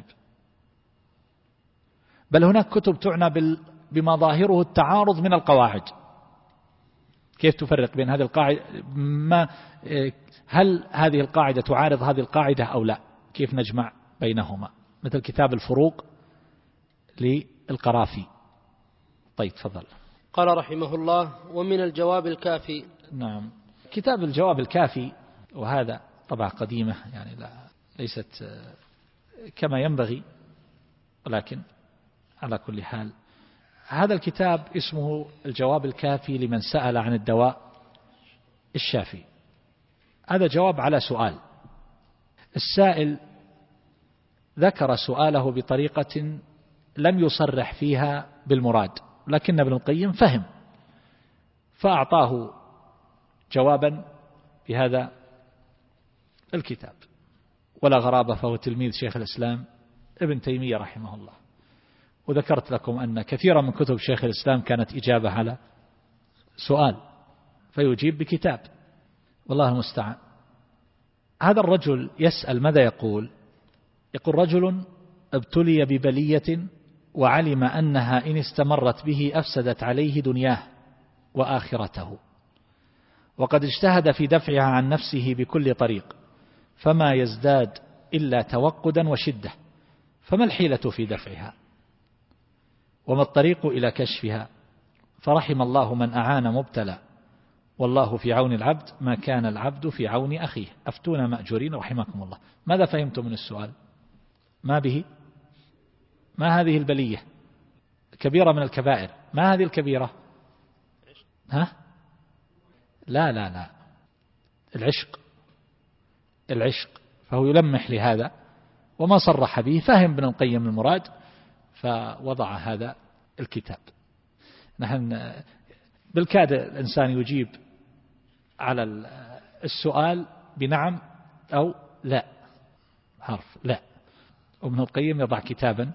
بل هناك كتب تعنى بما ظاهره التعارض من القواعد. كيف تفرق بين هذه القاعدة، هل هذه القاعدة تعارض هذه القاعدة أو لا، كيف نجمع بينهما، مثل كتاب الفروق للقرافي. طيب تفضل. قال رحمه الله: ومن الجواب الكافي. نعم، كتاب الجواب الكافي، وهذا طبعة قديمة يعني ليست كما ينبغي، ولكن على كل حال هذا الكتاب اسمه الجواب الكافي لمن سأل عن الدواء الشافي. هذا جواب على سؤال. السائل ذكر سؤاله بطريقة لم يصرح فيها بالمراد، لكن ابن القيم فهم فأعطاه جوابا بهذا الكتاب. ولا غرابة، فهو تلميذ شيخ الإسلام ابن تيمية رحمه الله. وذكرت لكم أن كثيرا من كتب شيخ الإسلام كانت إجابة على سؤال، فيجيب بكتاب، والله المستعان. هذا الرجل يسأل ماذا يقول؟ يقول: رجل ابتلي ببلية وعلم أنها إن استمرت به أفسدت عليه دنياه وآخرته، وقد اجتهد في دفعها عن نفسه بكل طريق، فما يزداد إلا توقدا وشدة، فما الحيلة في دفعها، وما الطريق إلى كشفها؟ فرحم الله من أعان مبتلى، والله في عون العبد ما كان العبد في عون أخيه، أفتونا مأجورين رحمكم الله. ماذا فهمتم من السؤال؟ ما به؟ ما هذه البلية؟ كبيرة من الكبائر. ما هذه الكبيرة؟ ها؟ لا لا لا، العشق. فهو يلمح لهذا وما صرح به، فهم ابن القيم المراد فوضع هذا الكتاب. نحن بالكاد الإنسان يجيب على السؤال بنعم أو لا، حرف لا، وابن القيم يضع كتابا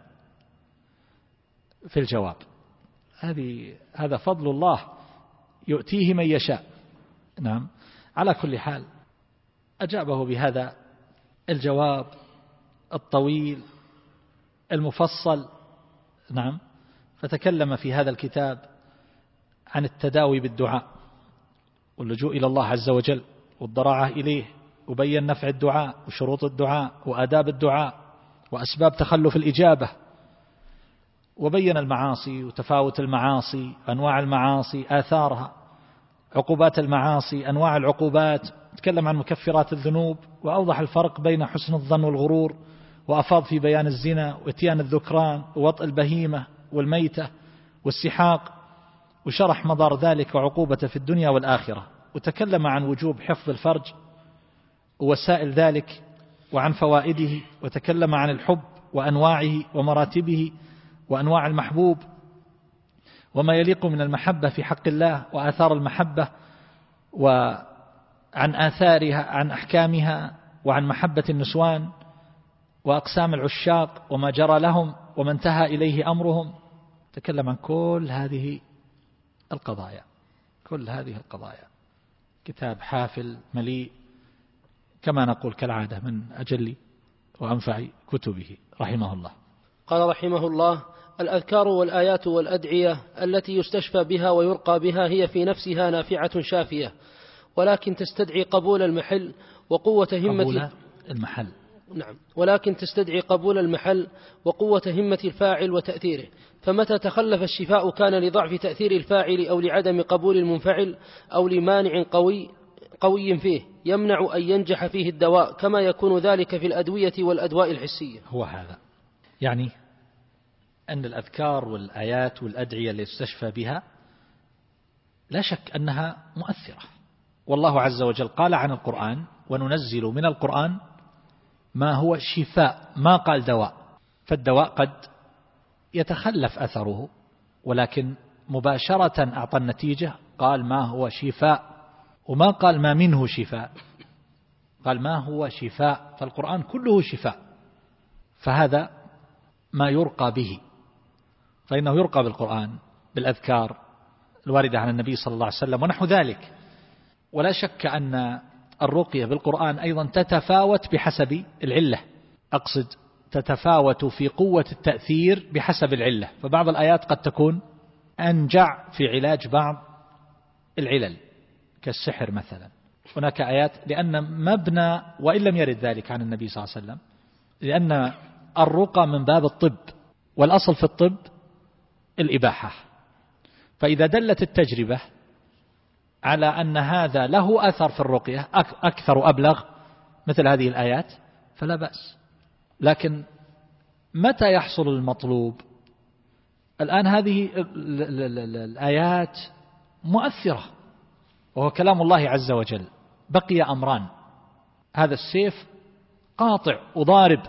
في الجواب. هذا فضل الله يؤتيه من يشاء. نعم، على كل حال أجابه بهذا الجواب الطويل المفصل. نعم، فتكلم في هذا الكتاب عن التداوي بالدعاء واللجوء إلى الله عز وجل والضراعة إليه، وبين نفع الدعاء وشروط الدعاء وآداب الدعاء وأسباب تخلف الإجابة، وبين المعاصي وتفاوت المعاصي، أنواع المعاصي، آثارها، عقوبات المعاصي، أنواع العقوبات، تكلم عن مكفرات الذنوب، وأوضح الفرق بين حسن الظن والغرور، وأفاض في بيان الزنا واتيان الذكران ووطء البهيمة والميتة والسحاق، وشرح مضار ذلك وعقوبته في الدنيا والآخرة، وتكلم عن وجوب حفظ الفرج ووسائل ذلك وعن فوائده، وتكلم عن الحب وأنواعه ومراتبه وأنواع المحبوب وما يليق من المحبة في حق الله وآثار المحبة، وعن آثارها، عن أحكامها، وعن محبة النسوان وأقسام العشاق وما جرى لهم وما انتهى إليه أمرهم. تكلم عن كل هذه القضايا. كتاب حافل مليء كما نقول كالعادة من أجل وأنفع كتبه رحمه الله. قال رحمه الله: الأذكار والآيات والأدعية التي يستشفى بها ويرقى بها هي في نفسها نافعة شافية، ولكن تستدعي قبول المحل وقوة همة المحل. نعم، ولكن تستدعي قبول المحل وقوة همة الفاعل وتأثيره، فمتى تخلف الشفاء كان لضعف تأثير الفاعل أو لعدم قبول المنفعل أو لمانع قوي فيه يمنع أن ينجح فيه الدواء، كما يكون ذلك في الأدوية والأدواء الحسية. هو هذا يعني أن الأذكار والآيات والأدعية اللي يستشفى بها لا شك أنها مؤثرة، والله عز وجل قال عن القرآن: وننزل من القرآن ما هو شفاء، ما قال دواء. فالدواء قد يتخلف أثره، ولكن مباشرة أعطى النتيجة، قال ما هو شفاء، وما قال ما منه شفاء، قال ما هو شفاء. فالقرآن كله شفاء، فهذا ما يرقى به، فإنه يرقى بالقرآن، بالأذكار الواردة عن النبي صلى الله عليه وسلم ونحو ذلك. ولا شك أن الرقية بالقرآن أيضا تتفاوت بحسب العلة، أقصد تتفاوت في قوة التأثير بحسب العلة، فبعض الآيات قد تكون أنجع في علاج بعض العلل كالسحر مثلا. هناك آيات لأن مبنى، وإن لم يرد ذلك عن النبي صلى الله عليه وسلم، لأن الرقى من باب الطب، والأصل في الطب الإباحة. فإذا دلت التجربة على أن هذا له أثر في الرقية أكثر وأبلغ مثل هذه الآيات فلا بأس. لكن متى يحصل المطلوب؟ الآن هذه الآيات مؤثرة وهو كلام الله عز وجل. بقي أمران: هذا السيف قاطع وضارب،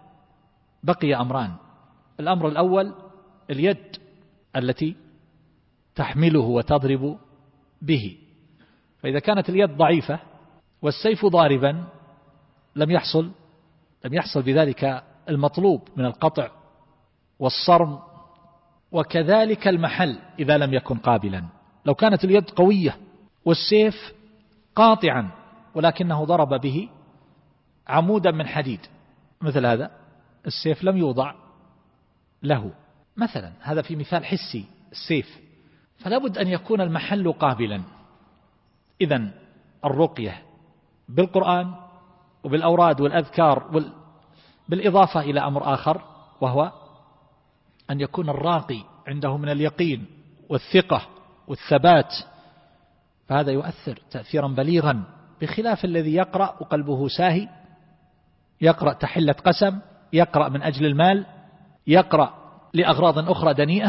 بقي أمران. الأمر الأول اليد التي تحمله وتضرب به، فإذا كانت اليد ضعيفة والسيف ضاربا لم يحصل بذلك المطلوب من القطع والصرم. وكذلك المحل إذا لم يكن قابلا، لو كانت اليد قوية والسيف قاطعا ولكنه ضرب به عمودا من حديد، مثل هذا السيف لم يوضع له مثلا. هذا في مثال حسي السيف، فلا بد أن يكون المحل قابلا. إذن الرقية بالقرآن وبالأوراد والأذكار بالإضافة إلى أمر آخر، وهو أن يكون الراقي عنده من اليقين والثقة والثبات، فهذا يؤثر تأثيرا بليغا، بخلاف الذي يقرأ وقلبه ساهي، يقرأ تحلة قسم، يقرأ من أجل المال، يقرأ لأغراض أخرى دنيئة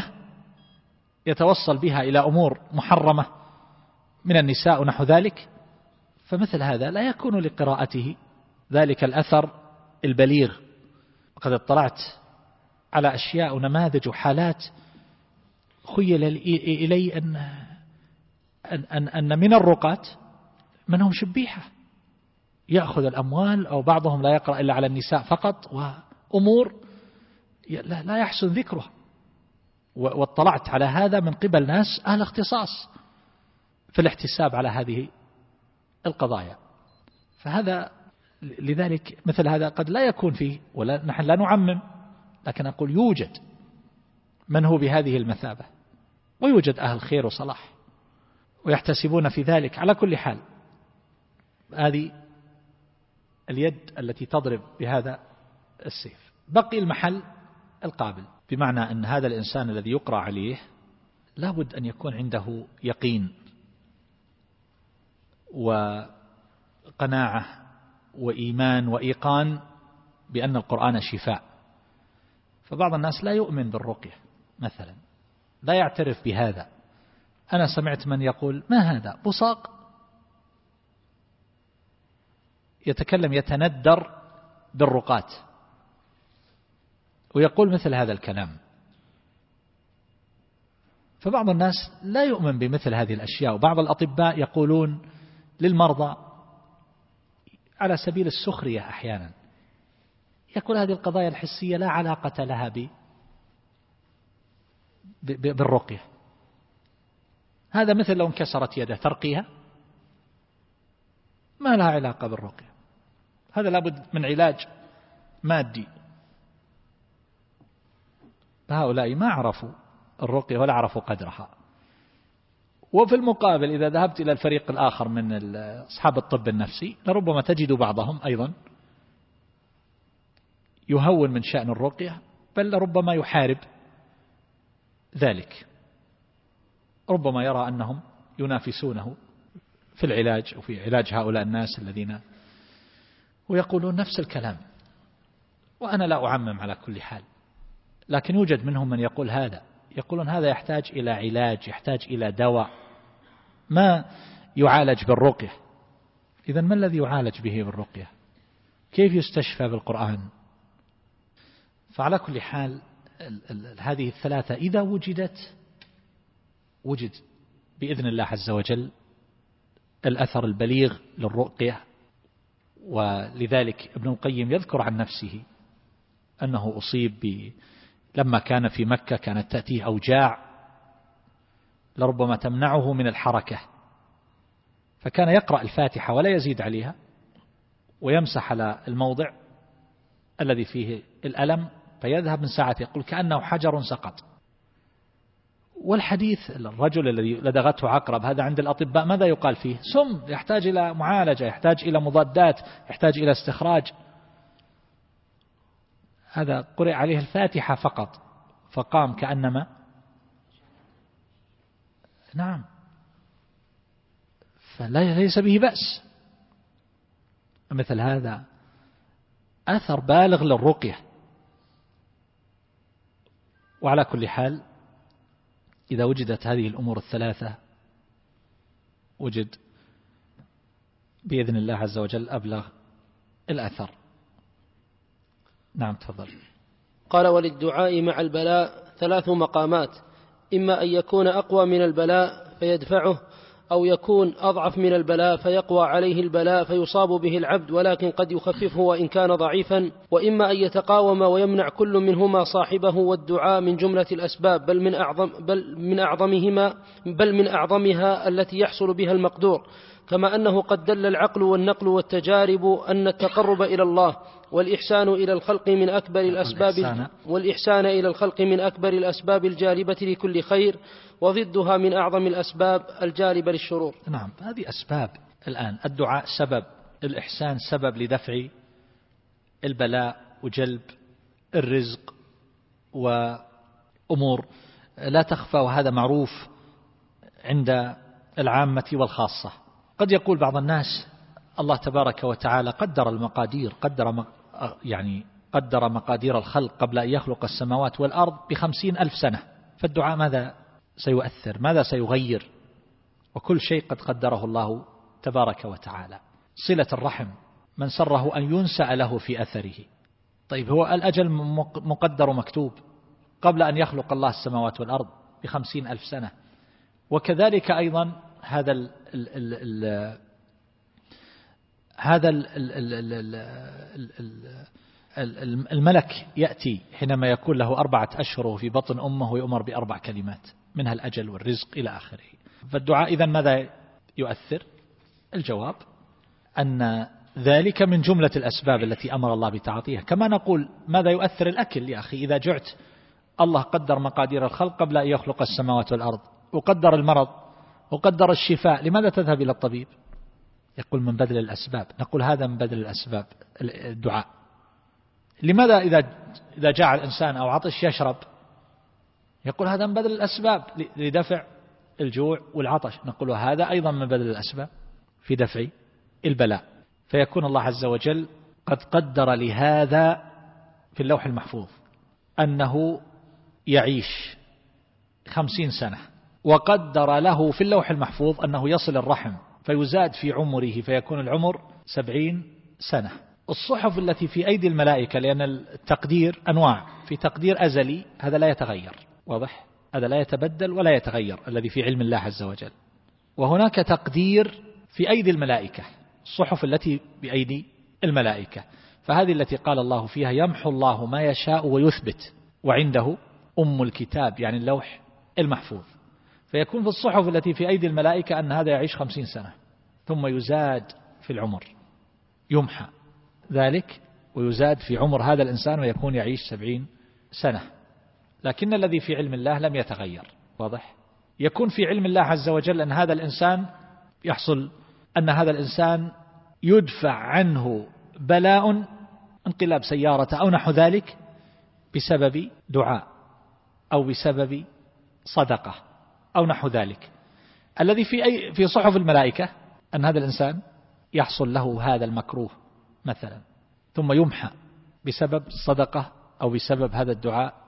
يتوصل بها إلى أمور محرمة من النساء ونحو ذلك. فمثل هذا لا يكون لقراءته ذلك الأثر البليغ. وقد اطلعت على أشياء ونماذج وحالات خيل إلي أن من الرقاة من هم شبيحة يأخذ الأموال، أو بعضهم لا يقرأ إلا على النساء فقط، وأمور لا يحسن ذكرها. واطلعت على هذا من قبل ناس أهل اختصاص في الاحتساب على هذه القضايا. فهذا لذلك مثل هذا قد لا يكون فيه، ولا نحن لا نعمم، لكن أقول يوجد من هو بهذه المثابة، ويوجد أهل خير وصلاح ويحتسبون في ذلك. على كل حال هذه اليد التي تضرب بهذا السيف. بقي المحل القابل، بمعنى أن هذا الإنسان الذي يقرأ عليه لابد أن يكون عنده يقين وقناعة وإيمان وإيقان بأن القرآن شفاء. فبعض الناس لا يؤمن بالرقية مثلا، لا يعترف بهذا. أنا سمعت من يقول: ما هذا بصاق، يتكلم يتندر بالرقات ويقول مثل هذا الكلام. فبعض الناس لا يؤمن بمثل هذه الأشياء. وبعض الأطباء يقولون للمرضى على سبيل السخرية أحيانا، يقول هذه القضايا الحسية لا علاقة لها بالرقية. هذا مثل لو انكسرت يده ترقيها، ما لها علاقة بالرقية. هذا لابد من علاج مادي. هؤلاء ما عرفوا الرقية ولا عرفوا قدرها. وفي المقابل إذا ذهبت إلى الفريق الآخر من أصحاب الطب النفسي لربما تجد بعضهم أيضا يهون من شأن الرقية، بل لربما يحارب ذلك. ربما يرى أنهم ينافسونه في العلاج وفي علاج هؤلاء الناس الذين ويقولون نفس الكلام. وأنا لا أعمم على كل حال، لكن يوجد منهم من يقول هذا، يقولون هذا يحتاج إلى علاج، يحتاج إلى دواء، ما يعالج بالرقية. إذن ما الذي يعالج به بالرقية؟ كيف يستشفى بالقرآن؟ فعلى كل حال هذه الثلاثة إذا وجد بإذن الله عز وجل الأثر البليغ للرقية. ولذلك ابن القيم يذكر عن نفسه أنه أصيب لما كان في مكة كانت تأتيه أوجاع لربما تمنعه من الحركة، فكان يقرأ الفاتحة ولا يزيد عليها ويمسح على الموضع الذي فيه الألم فيذهب من ساعته، يقول كأنه حجر سقط. والحديث الرجل الذي لدغته عقرب هذا عند الأطباء ماذا يقال فيه؟ سم، يحتاج إلى معالجة، يحتاج إلى مضادات، يحتاج إلى استخراج. هذا قرئ عليه الفاتحة فقط فقام كأنما، نعم، فليس به بأس. مثل هذا أثر بالغ للرقية. وعلى كل حال إذا وجدت هذه الأمور الثلاثة وجد بإذن الله عز وجل أبلغ الأثر. نعم تفضل. قال: وللدعاء مع البلاء 3 مقامات: إما أن يكون أقوى من البلاء فيدفعه، أو يكون أضعف من البلاء فيقوى عليه البلاء فيصاب به العبد ولكن قد يخففه وإن كان ضعيفا، وإما أن يتقاوم ويمنع كل منهما صاحبه. والدعاء من جملة الأسباب بل من أعظمها التي يحصل بها المقدور، كما أنه قد دل العقل والنقل والتجارب أن التقرب إلى الله والإحسان إلى الخلق من أكبر الأسباب الجالبة لكل خير، وضدها من أعظم الأسباب الجالبة للشرور. نعم، هذه أسباب. الآن الدعاء سبب، الإحسان سبب لدفع البلاء وجلب الرزق وأمور لا تخفى، وهذا معروف عند العامة والخاصة. قد يقول بعض الناس الله تبارك وتعالى قدر المقادير، قدر مقادير الخلق قبل أن يخلق السماوات والأرض ب50,000 سنة، فالدعاء ماذا سيؤثر؟ ماذا سيغير؟ وكل شيء قد قدره الله تبارك وتعالى. صلة الرحم، من سره أن ينسأ له في أثره. طيب هو الأجل مقدر ومكتوب قبل أن يخلق الله السماوات والأرض ب50,000 سنة. وكذلك أيضا هذا الملك يأتي حينما يكون له 4 أشهر في بطن أمه ويؤمر ب4 كلمات منها الأجل والرزق إلى آخره. فالدعاء إذن ماذا يؤثر؟ الجواب أن ذلك من جملة الأسباب التي أمر الله بتعاطيها. كما نقول ماذا يؤثر؟ الأكل يا أخي، إذا جعت الله قدر مقادير الخلق قبل أن يخلق السماوات والأرض، وقدر المرض وقدر الشفاء، لماذا تذهب إلى الطبيب؟ يقول من بذل الأسباب. نقول هذا من بذل الأسباب الدعاء. لماذا إذا جاع الإنسان أو عطش يشرب؟ يقول هذا من بذل الأسباب لدفع الجوع والعطش. نقول هذا أيضا من بذل الأسباب في دفع البلاء. فيكون الله عز وجل قد قدر لهذا في اللوح المحفوظ أنه يعيش 50 سنة، وقدر له في اللوح المحفوظ أنه يصل الرحم فيزاد في عمره فيكون العمر 70 سنة. الصحف التي في أيدي الملائكة، لأن التقدير أنواع، في تقدير أزلي هذا لا يتغير، واضح؟ هذا لا يتبدل ولا يتغير الذي في علم الله عز وجل. وهناك تقدير في أيدي الملائكة، الصحف التي بأيدي الملائكة، فهذه التي قال الله فيها يمحو الله ما يشاء ويثبت وعنده أم الكتاب، يعني اللوح المحفوظ. فيكون في الصحف التي في أيدي الملائكة أن هذا يعيش 50 سنة ثم يزاد في العمر، يمحى ذلك ويزاد في عمر هذا الإنسان ويكون يعيش 70 سنة. لكن الذي في علم الله لم يتغير، واضح؟ يكون في علم الله عز وجل أن هذا الإنسان يحصل أن هذا الإنسان يدفع عنه بلاء، انقلاب سيارة أو نحو ذلك، بسبب دعاء أو بسبب صدقة أو نحو ذلك. الذي في صحف الملائكة أن هذا الإنسان يحصل له هذا المكروه مثلا ثم يمحى بسبب الصدقة أو بسبب هذا الدعاء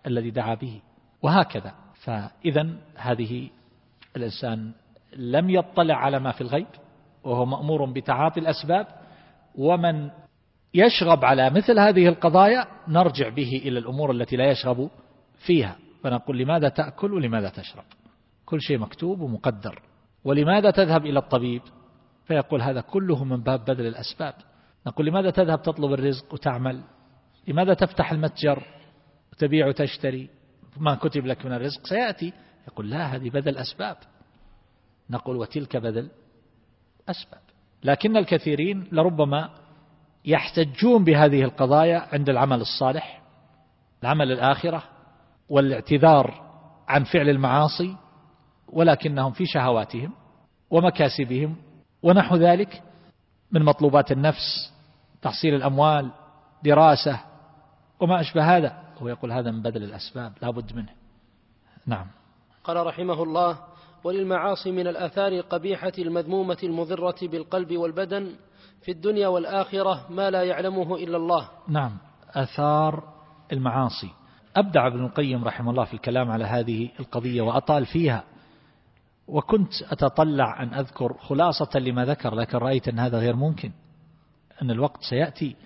الذي دعا به، وهكذا. فإذا هذه الإنسان لم يطلع على ما في الغيب، وهو مأمور بتعاطي الأسباب، ومن يشغب على مثل هذه القضايا نرجع به إلى الأمور التي لا يشغب فيها، فنقول لماذا تأكل ولماذا تشرب؟ كل شيء مكتوب ومقدر. ولماذا تذهب إلى الطبيب؟ فيقول هذا كله من باب بذل الأسباب. نقول لماذا تذهب تطلب الرزق وتعمل؟ لماذا تفتح المتجر وتبيع وتشتري؟ ما كتب لك من الرزق سيأتي. يقول لا، هذه بذل أسباب. نقول وتلك بذل أسباب. لكن الكثيرين لربما يحتجون بهذه القضايا عند العمل الصالح، العمل الآخرة، والاعتذار عن فعل المعاصي، ولكنهم في شهواتهم ومكاسبهم ونحو ذلك من مطلوبات النفس، تحصيل الأموال، دراسة وما أشبه هذا. هو يقول هذا من بذل الأسباب لا بد منه. نعم. قال رحمه الله: وللمعاصي من الآثار القبيحة المذمومة المضرة بالقلب والبدن في الدنيا والآخرة ما لا يعلمه إلا الله. نعم، آثار المعاصي. أبدع ابن القيم رحمه الله في الكلام على هذه القضية وأطال فيها، وكنت أتطلع أن أذكر خلاصة لما ذكر، لكن رأيت أن هذا غير ممكن، أن الوقت سيأتي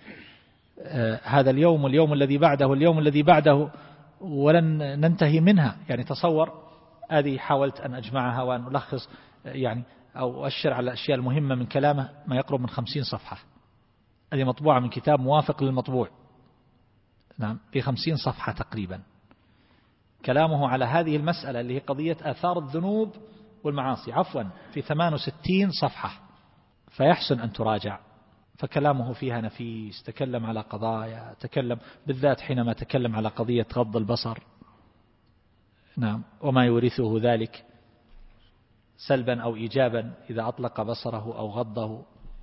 هذا اليوم واليوم الذي بعده واليوم الذي بعده ولن ننتهي منها. يعني تصور، هذه حاولت أن أجمعها وأن ألخص يعني أو أشر على الأشياء المهمة من كلامه، ما يقرب من 50 صفحة. هذه مطبوعة من كتاب موافق للمطبوع، نعم، في 50 صفحة تقريبا، كلامه على هذه المسألة اللي هي قضية آثار الذنوب والمعاصي، عفوا في 68 صفحة، فيحسن أن تراجع. فكلامه فيها نفيس، تكلم على قضايا، تكلم بالذات حينما تكلم على قضية غض البصر، نعم، وما يورثه ذلك سلبا أو إيجابا إذا أطلق بصره أو غضه.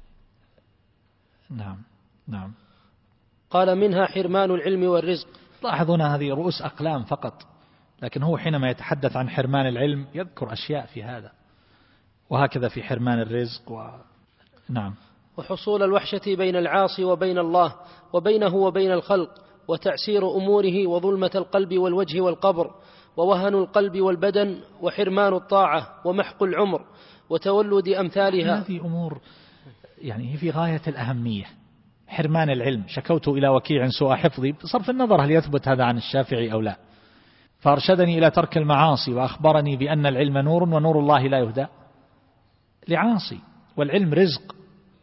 نعم نعم. قال: منها حرمان العلم والرزق. لاحظون هذه رؤوس أقلام فقط، لكن هو حينما يتحدث عن حرمان العلم يذكر أشياء في هذا، وهكذا في حرمان الرزق نعم. وحصول الوحشة بين العاصي وبين الله وبينه وبين الخلق، وتعسير أموره، وظلمة القلب والوجه والقبر، ووهن القلب والبدن، وحرمان الطاعة، ومحق العمر، وتولد أمثالها. هذه أمور يعني في غاية الأهمية. حرمان العلم، شكوت إلى وكيع سوء حفظي، بصرف النظر هل يثبت هذا عن الشافعي أو لا، فأرشدني إلى ترك المعاصي، وأخبرني بأن العلم نور، ونور الله لا يهدى لعاصي، والعلم رزق،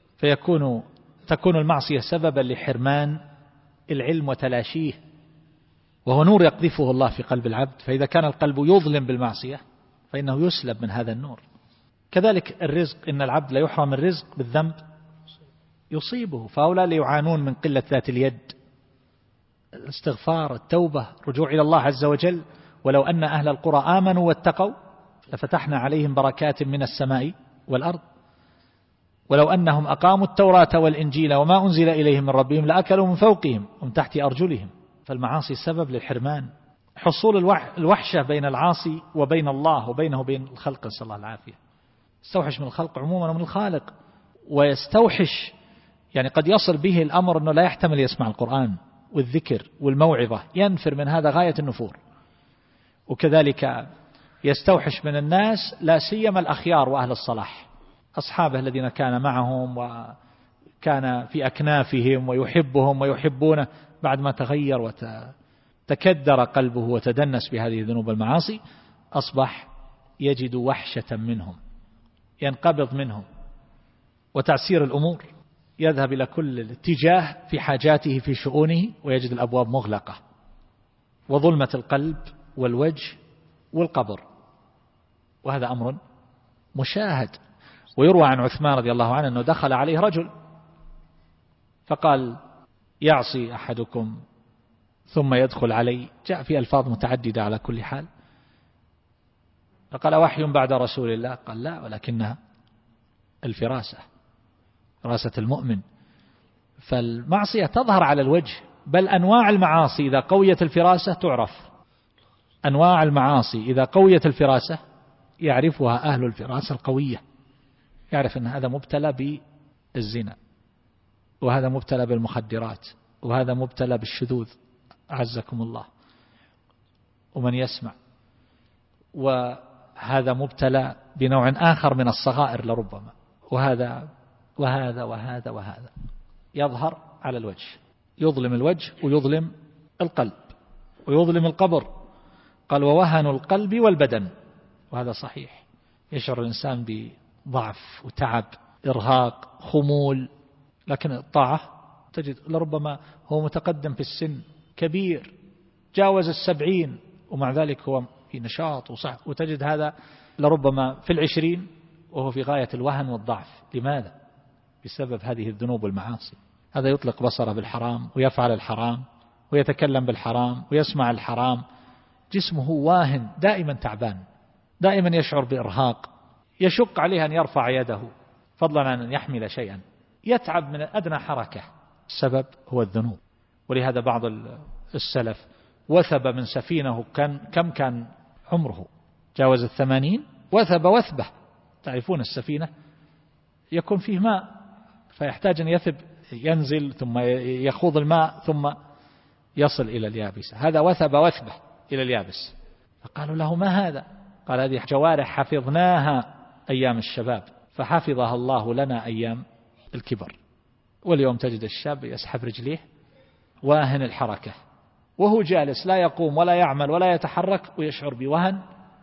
تكون المعصية سببا لحرمان العلم وتلاشيه، وهو نور يقذفه الله في قلب العبد، فإذا كان القلب يظلم بالمعصية فإنه يسلب من هذا النور. كذلك الرزق، إن العبد لا يحرم الرزق بالذنب يصيبه، فهؤلاء يعانون من قلة ذات اليد، الاستغفار، التوبة، رجوع إلى الله عز وجل. ولو أن أهل القرى آمنوا واتقوا لفتحنا عليهم بركات من السماء والأرض، ولو أنهم أقاموا التوراة والإنجيل وما أنزل إليهم من ربهم لأكلوا من فوقهم ومن تحت أرجلهم. فالمعاصي سبب للحرمان. حصول الوحشة بين العاصي وبين الله وبينه وبين الخلق، نسأل الله العافية. يستوحش من الخلق عموما ومن الخالق، ويستوحش يعني قد يصل به الأمر أنه لا يحتمل يسمع القرآن والذكر والموعظة، ينفر من هذا غاية النفور. وكذلك يستوحش من الناس، لا سيما الأخيار وأهل الصلاح، أصحابه الذين كان معهم وكان في أكنافهم ويحبهم ويحبونه، بعد ما تغير وتكدر قلبه وتدنس بهذه الذنوب المعاصي، أصبح يجد وحشة منهم، ينقبض منهم، وتعسير الأمور، يذهب إلى كل الاتجاه في حاجاته في شؤونه ويجد الأبواب مغلقة، وظلمة القلب والوجه والقبر. وهذا أمر مشاهد. ويروى عن عثمان رضي الله عنه أنه دخل عليه رجل فقال: يعصي أحدكم ثم يدخل علي، جاء في ألفاظ متعددة على كل حال. فقال: وحي بعد رسول الله؟ قال: لا، ولكنها الفراسة، فراسة المؤمن. فالمعصية تظهر على الوجه، بل أنواع المعاصي إذا قويت الفراسة تعرف. أنواع المعاصي إذا قويت الفراسة يعرفها أهل الفراسة القوية، يعرف أن هذا مبتلى بالزنا، وهذا مبتلى بالمخدرات، وهذا مبتلى بالشذوذ، أعزكم الله. ومن يسمع، وهذا مبتلى بنوع آخر من الصغائر لربما، وهذا وهذا وهذا وهذا يظهر على الوجه، يظلم الوجه ويظلم القلب ويظلم القبر. قال ووهن القلب والبدن، وهذا صحيح، يشعر الإنسان بضعف وتعب، إرهاق، خمول. لكن الطاعة تجد لربما هو متقدم في السن، كبير، جاوز 70، ومع ذلك هو في نشاط وصح، وتجد هذا لربما في 20 وهو في غاية الوهن والضعف. لماذا؟ بسبب هذه الذنوب والمعاصي. هذا يطلق بصره بالحرام ويفعل الحرام ويتكلم بالحرام ويسمع الحرام، جسمه واهن، دائما تعبان، دائما يشعر بإرهاق، يشق عليه أن يرفع يده فضلا عن أن يحمل شيئا، يتعب من أدنى حركة. السبب هو الذنوب. ولهذا بعض السلف وثب من سفينه، كم كان عمره؟ جاوز 80، وثب وثبة. تعرفون السفينة يكون فيه ماء فيحتاج أن يثب، ينزل ثم يخوض الماء ثم يصل إلى اليابسة. هذا وثب وثبة إلى اليابس. فقالوا له ما هذا؟ قال هذه جوارح حفظناها أيام الشباب فحفظها الله لنا أيام الكبر. واليوم تجد الشاب يسحب رجليه واهن الحركة، وهو جالس لا يقوم ولا يعمل ولا يتحرك، ويشعر بوهن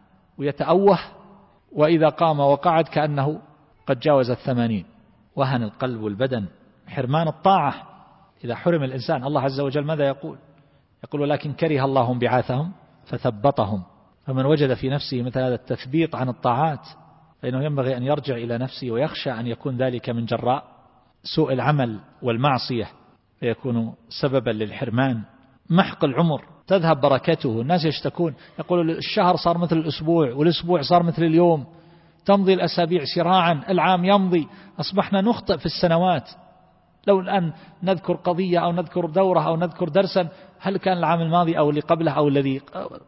ويتأوه، وإذا قام وقعد كأنه قد جاوز 80. وهن القلب والبدن، حرمان الطاعة. إذا حرم الإنسان، الله عز وجل ماذا يقول؟ يقول ولكن كره الله انبعاثهم فثبطهم. فمن وجد في نفسه مثل هذا التثبيط عن الطاعات فإنه ينبغي أن يرجع إلى نفسه، ويخشى أن يكون ذلك من جراء سوء العمل والمعصية، فيكون سببا للحرمان، محق العمر، تذهب بركته. الناس يشتكون، يقول الشهر صار مثل الأسبوع، والأسبوع صار مثل اليوم، تمضي الأسابيع سراعا، العام يمضي، أصبحنا نخطئ في السنوات. لو الآن نذكر قضية أو نذكر دورة أو نذكر درسا، هل كان العام الماضي أو اللي قبله أو الذي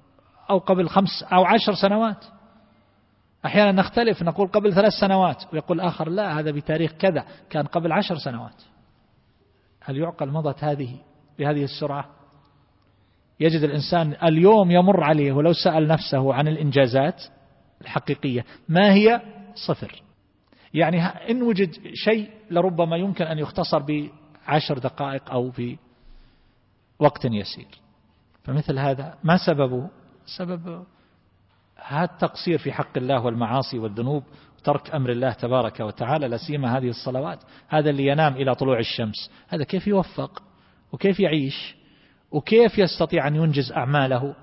أو قبل 5 أو 10 سنوات؟ أحيانا نختلف، نقول قبل 3 سنوات، ويقول آخر لا هذا بتاريخ كذا، كان قبل 10 سنوات. هل يعقل مضت هذه بهذه السرعة؟ يجد الإنسان اليوم يمر عليه ولو سأل نفسه عن الإنجازات الحقيقية ما هي؟ 0. يعني إن وجد شيء لربما يمكن أن يختصر ب10 دقائق أو بوقت يسير. فمثل هذا ما سببه؟ سبب هذا التقصير في حق الله والمعاصي والذنوب وترك أمر الله تبارك وتعالى، لا سيما هذه الصلوات. هذا اللي ينام إلى طلوع الشمس، هذا كيف يوفق وكيف يعيش وكيف يستطيع أن ينجز أعماله؟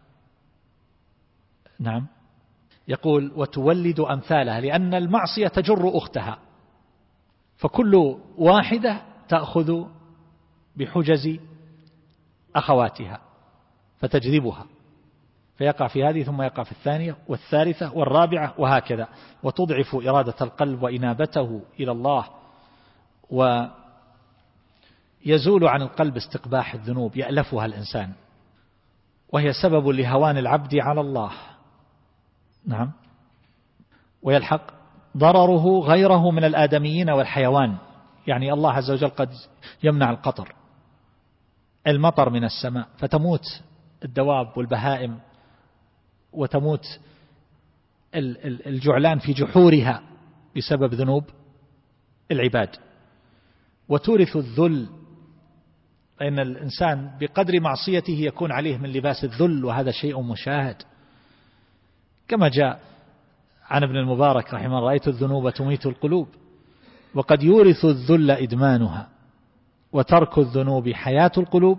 نعم. يقول وتولد أمثالها، لأن المعصية تجر أختها، فكل واحدة تأخذ بحجز أخواتها فتجذبها، فيقع في هذه ثم يقع في الثانية والثالثة والرابعة وهكذا، وتضعف إرادة القلب وإنابته إلى الله، ويزول عن القلب استقباح الذنوب يألفها الإنسان، وهي سبب لهوان العبد على الله. نعم. ويلحق ضرره غيره من الآدميين والحيوان. يعني الله عز وجل قد يمنع القطر، المطر من السماء، فتموت الدواب والبهائم، وتموت الجعلان في جحورها بسبب ذنوب العباد. وتورث الذل، لأن الإنسان بقدر معصيته يكون عليه من لباس الذل، وهذا شيء مشاهد، كما جاء عن ابن المبارك رحمه الله: رأيت الذنوب تميت القلوب، وقد يورث الذل إدمانها، وترك الذنوب حياة القلوب،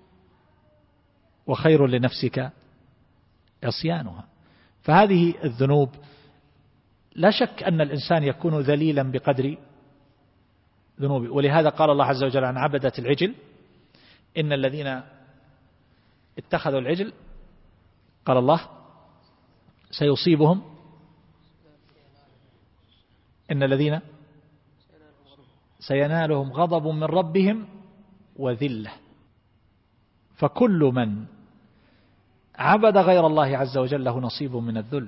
وخير لنفسك عصيانها. فهذه الذنوب لا شك أن الإنسان يكون ذليلا بقدر ذنوبه. ولهذا قال الله عز وجل عن عبدة العجل: إن الذين اتخذوا العجل، قال الله: سيصيبهم، إن الذين سينالهم غضب من ربهم وذلة. فكل من عبد غير الله عز وجل له نصيب من الذل،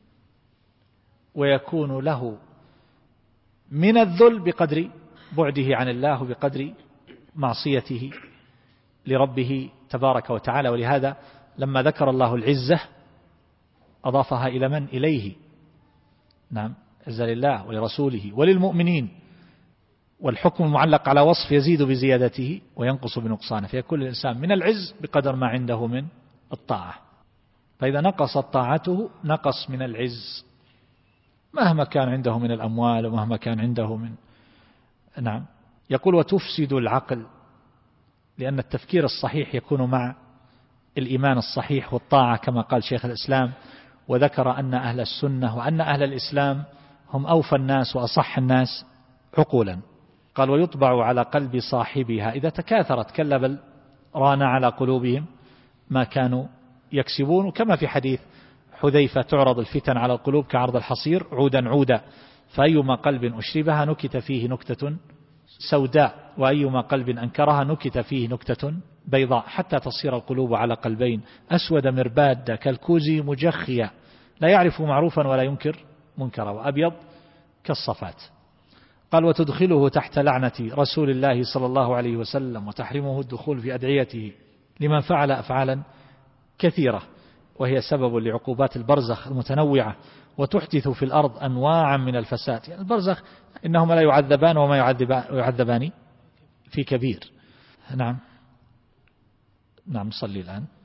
ويكون له من الذل بقدر بعده عن الله، بقدر معصيته لربه تبارك وتعالى. ولهذا لما ذكر الله العزة أضافها إلى من؟ إليه. نعم، عزة لله ولرسوله وللمؤمنين، والحكم المعلق على وصف يزيد بزيادته وينقص بنقصانه، فيكون الإنسان من العز بقدر ما عنده من الطاعة، فإذا نقصت طاعته نقص من العز مهما كان عنده من الأموال ومهما كان عنده من. نعم. يقول وتفسد العقل، لأن التفكير الصحيح يكون مع الإيمان الصحيح والطاعة كما قال شيخ الإسلام، وذكر أن أهل السنة وأن أهل الإسلام هم أوفى الناس وأصح الناس عقولا. قال ويطبع على قلب صاحبها إذا تكاثرت، كلا بل ران على قلوبهم ما كانوا يكسبون. وكما في حديث حذيفة تعرض الفتن على القلوب كعرض الحصير عودا عودا، فأيما قلب أشربها نكت فيه نكتة سوداء، وأيما قلب أنكرها نكت فيه نكتة بيضاء، حتى تصير القلوب على قلبين أسود مرباد كالكوز مجخيا لا يعرف معروفا ولا ينكر منكرا، وأبيض كالصفات. قال وتدخله تحت لعنة رسول الله صلى الله عليه وسلم، وتحرمه الدخول في أدعيته لمن فعل أفعالا كثيرة، وهي سبب لعقوبات البرزخ المتنوعة، وتحدث في الأرض أنواعا من الفساد. يعني البرزخ إنهما لا يعذبان وما يعذبان في كبير. نعم. نعم، صلي الآن.